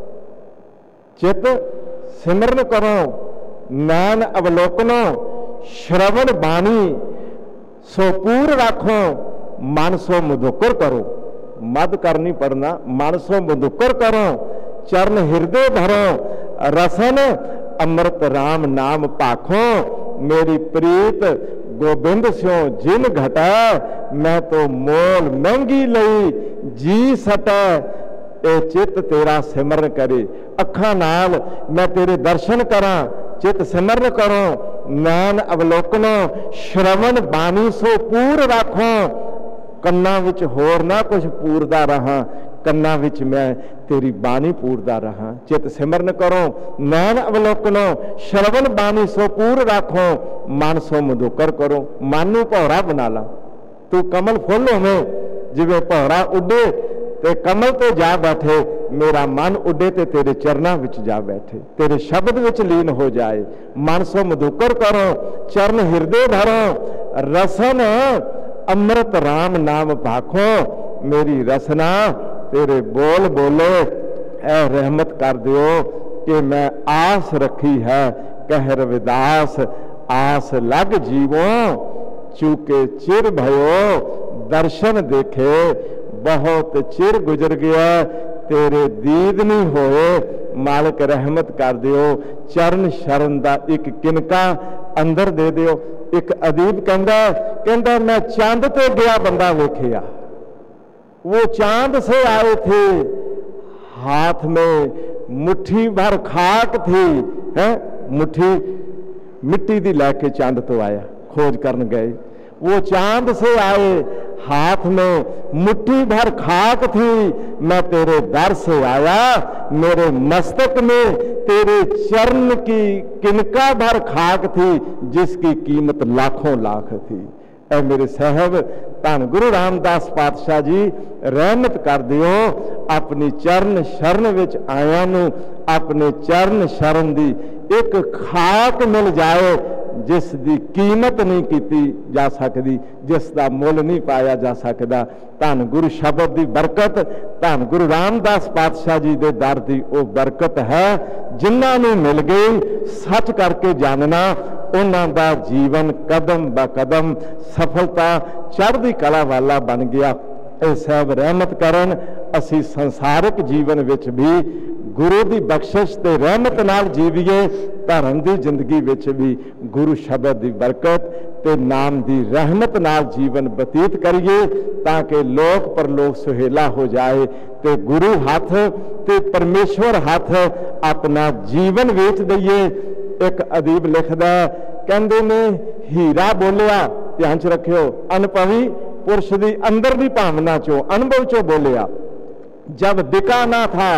Speaker 1: चित सिमरन करो, नैन अवलोकनो, श्रवण बाणी सो पूर राखो, मन सो मुदुकर करो। मद करनी पड़ना, मन सो मुदुकर करो, चरण हृदय धरो, रसन अमृत राम नाम पाखो। मेरी प्रीत गोबिंद स्यों जिन घटा, मैं तो मोल महंगी लई जी सटा। ए चित तेरा सिमरन करे, अखां नाल मैं तेरे दर्शन करा, चित सिमरन करो, नैन अवलोकनो, श्रवण बाणी सो पूर राखो। कन्ना विच होर ना कुछ पूरदा रहा, कन्ना विच मैं तेरी बाणी पूरदा रहा। चित सिमरन करो, नैन अवलोकनो, श्रवण बाणी सो पूर राखो, मन सो मुदुकर करो। मन नूं भौरा बना ला, तू कमल फुल होवे, जिवें भौरा उडे ते कमल ते जा बैठे, मेरा मन उडे ते तेरे चरणों विच जा बैठे, तेरे शब्द विच लीन हो जाए। मन सो मधुकर करो, चरण हृदय धरो, रसन अमृत राम नाम भाखो। मेरी रसना तेरे बोल बोले, ऐ रहमत कर दियो कि मैं आस रखी है। कह रविदास आस लग जीवो, चूके चिर भयो दर्शन देखे। बहुत चिर गुजर गया, तेरे दीद नहीं होए, मालिक रहमत कर दियो। चरण शरण दा एक किनका अंदर दे दियो। एक अदीब कहंदा मैं चांद ते गया बंदा वेखिया, वो चांद से आए थे, हाथ में मुट्ठी भर खाक थी, है मुट्ठी मिट्टी दी लैके चांद तो आया, खोज करन गए। वो चांद से आए, हाथ में मुट्ठी भर खाक थी, मैं तेरे दर से आया, मेरे मस्तक में तेरे चरण की किनका भर खाक थी, जिसकी कीमत लाखों लाख थी। ऐ मेरे साहब धन गुरु रामदास पातशाह जी रहमत कर दियो, अपनी चरण शरण विच आया नूं अपने चरण शरण दी एक खाक मिल जाए, जिस दी कीमत नहीं की जा सकती, जिस दा मुल नहीं पाया जा सकता। धन गुरु शब्द की बरकत, धन गुरु रामदास पातशाह जी के दर की वो बरकत है। जिन्हां नूं मिल गई सच करके जानना, उन्हां दा जीवन कदम ब कदम सफलता चढ़दी कला वाला बन गया। ਇਹ ਸਾਹਿਬ रहमत करन, असी संसारिक जीवन विच भी गुरु की बख्शिश ते रहमत नाल जीवीए, धर्म की जिंदगी विच भी गुरु शब्द की बरकत ते नाम की रहमत नाल जीवन बतीत करिए, ताकि लोक परलोक सुहेला हो जाए ते गुरु हाथ ते परमेश्वर हाथ अपना जीवन वेच दईए। एक अदीब लिखदा, कहंदे ने हीरा बोलिया, ध्यान च रखियो, अनुभवी पुरुष की अंदर की भावना चो अनुभव चो बोलिया। जब बिका ना था,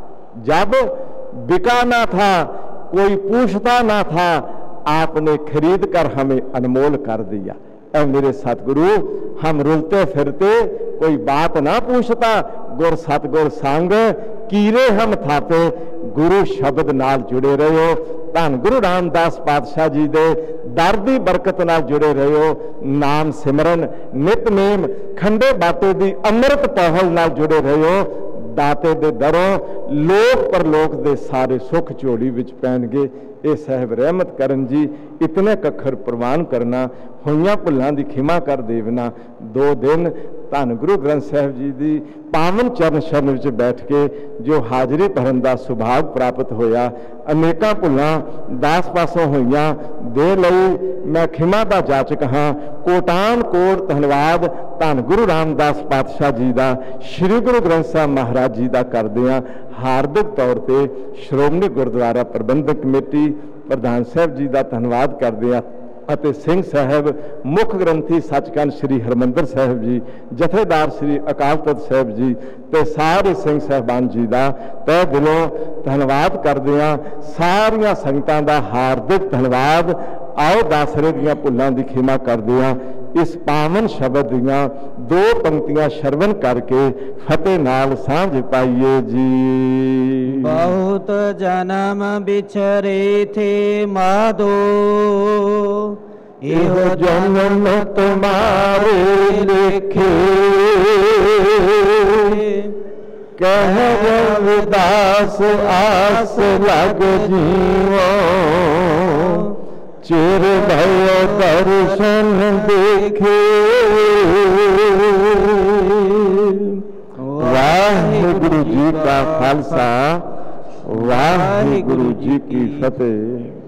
Speaker 1: जब बिका ना था, कोई पूछता ना था, आपने खरीद कर हमें अनमोल कर दिया। ऐ मेरे सतगुरु, हम रुलते फिरते कोई बात ना पूछता, गुर सतगुर संग कीरे हम थापे, गुरु शब्द नाल जुड़े रहो। धन गुरु रामदास पातशाह जी दे दर दी बरकत नाल जुड़े रहो। नाम सिमरन नितनेम खंडे बाटे दी अमृत पहल नाल जुड़े रहो। ਦਾਤੇ ਦੇ ਦਰੋਂ ਲੋਕ ਪਰਲੋਕ ਦੇ ਸਾਰੇ ਸੁੱਖ ਝੋਲੀ ਵਿੱਚ ਪੈਣਗੇ। ਇਹ ਸਾਹਿਬ ਰਹਿਮਤ ਕਰਨ ਜੀ, ਇਤਨੇ ਅੱਖਰ ਪ੍ਰਵਾਨ ਕਰਨਾ, ਹੋਈਆਂ ਭੁੱਲਾਂ ਦੀ ਖਿਮਾ ਕਰ ਦੇਵਨਾ। 2 ਦਿਨ ਧੰਨ ਗੁਰੂ ਗ੍ਰੰਥ ਸਾਹਿਬ ਜੀ ਦੀ ਪਾਵਨ ਚਰਨ ਸ਼ਰਨ ਵਿੱਚ ਬੈਠ ਕੇ ਜੋ ਹਾਜ਼ਰੀ ਭਰਨ ਦਾ ਸੁਭਾਗ ਪ੍ਰਾਪਤ ਹੋਇਆ, ਅਨੇਕਾਂ ਭੁੱਲਾਂ ਦਾਸ ਪਾਸੋਂ ਹੋਈਆਂ, ਦੇ ਲਈ ਮੈਂ ਖਿਮਾ ਦਾ ਜਾਚਕ ਹਾਂ। ਕੋਟਾਨ ਕੋਟ ਧੰਨਵਾਦ ਧੰਨ ਗੁਰੂ ਰਾਮਦਾਸ ਪਾਤਸ਼ਾਹ ਜੀ ਦਾ, ਸ੍ਰੀ ਗੁਰੂ ਗ੍ਰੰਥ ਸਾਹਿਬ ਮਹਾਰਾਜ ਜੀ ਦਾ ਕਰਦੇ ਹਾਂ। ਹਾਰਦਿਕ ਤੌਰ ਤੇ ਸ਼੍ਰੋਮਣੀ ਗੁਰਦੁਆਰਾ ਪ੍ਰਬੰਧਕ ਕਮੇਟੀ ਪ੍ਰਧਾਨ ਸਾਹਿਬ ਜੀ ਦਾ ਧੰਨਵਾਦ ਕਰਦੇ ਹਾਂ ਅਤੇ ਸਿੰਘ ਸਾਹਿਬ ਮੁੱਖ ਗ੍ਰੰਥੀ ਸੱਚਖੰਡ ਸ੍ਰੀ ਹਰਿਮੰਦਰ ਸਾਹਿਬ ਜੀ, ਜਥੇਦਾਰ ਸ੍ਰੀ ਅਕਾਲ ਤਖਤ ਸਾਹਿਬ ਜੀ ਤੇ ਸਾਰੇ ਸਿੰਘ ਸਾਹਿਬਾਨ ਜੀ ਦਾ ਤਹਿ ਦਿਲੋਂ ਧੰਨਵਾਦ ਕਰਦੇ ਹਾਂ। ਸਾਰੀਆਂ ਸੰਗਤਾਂ ਦਾ ਹਾਰਦਿਕ ਧੰਨਵਾਦ। ਆਓ ਦਾਸਰੇ ਦੀਆਂ ਭੁੱਲਾਂ ਦੀ ਖਿਮਾ ਕਰਦੇ ਹਾਂ। ਇਸ ਪਾਵਨ ਸ਼ਬਦ ਦੀਆਂ 2 ਪੰਕਤੀਆਂ ਸ਼ਰਵਨ ਕਰਕੇ ਫਤਿਹ ਨਾਲ ਸਾਂਝ ਪਾਈਏ ਜੀ।
Speaker 3: ਬਹੁਤ ਜਨਮ ਵਿਛਰੇ ਥੇ ਮਾਧੋ,
Speaker 1: ਇਹੋ ਜਨਮ ਤੁਮਾਰੇ ਲਿਖੇ, ਕਹਿ ਰਵਿਦਾਸ ਆਸ ਲਗ ਜੀਵੋ, ਚਿਰ ਭਇ ਦਰਸ਼ਨ ਦੇਖੇ। ਵਾਹਿਗੁਰੂ ਜੀ ਕਾ ਖਾਲਸਾ, ਵਾਹਿਗੁਰੂ ਜੀ ਕੀ ਫਤਿਹ।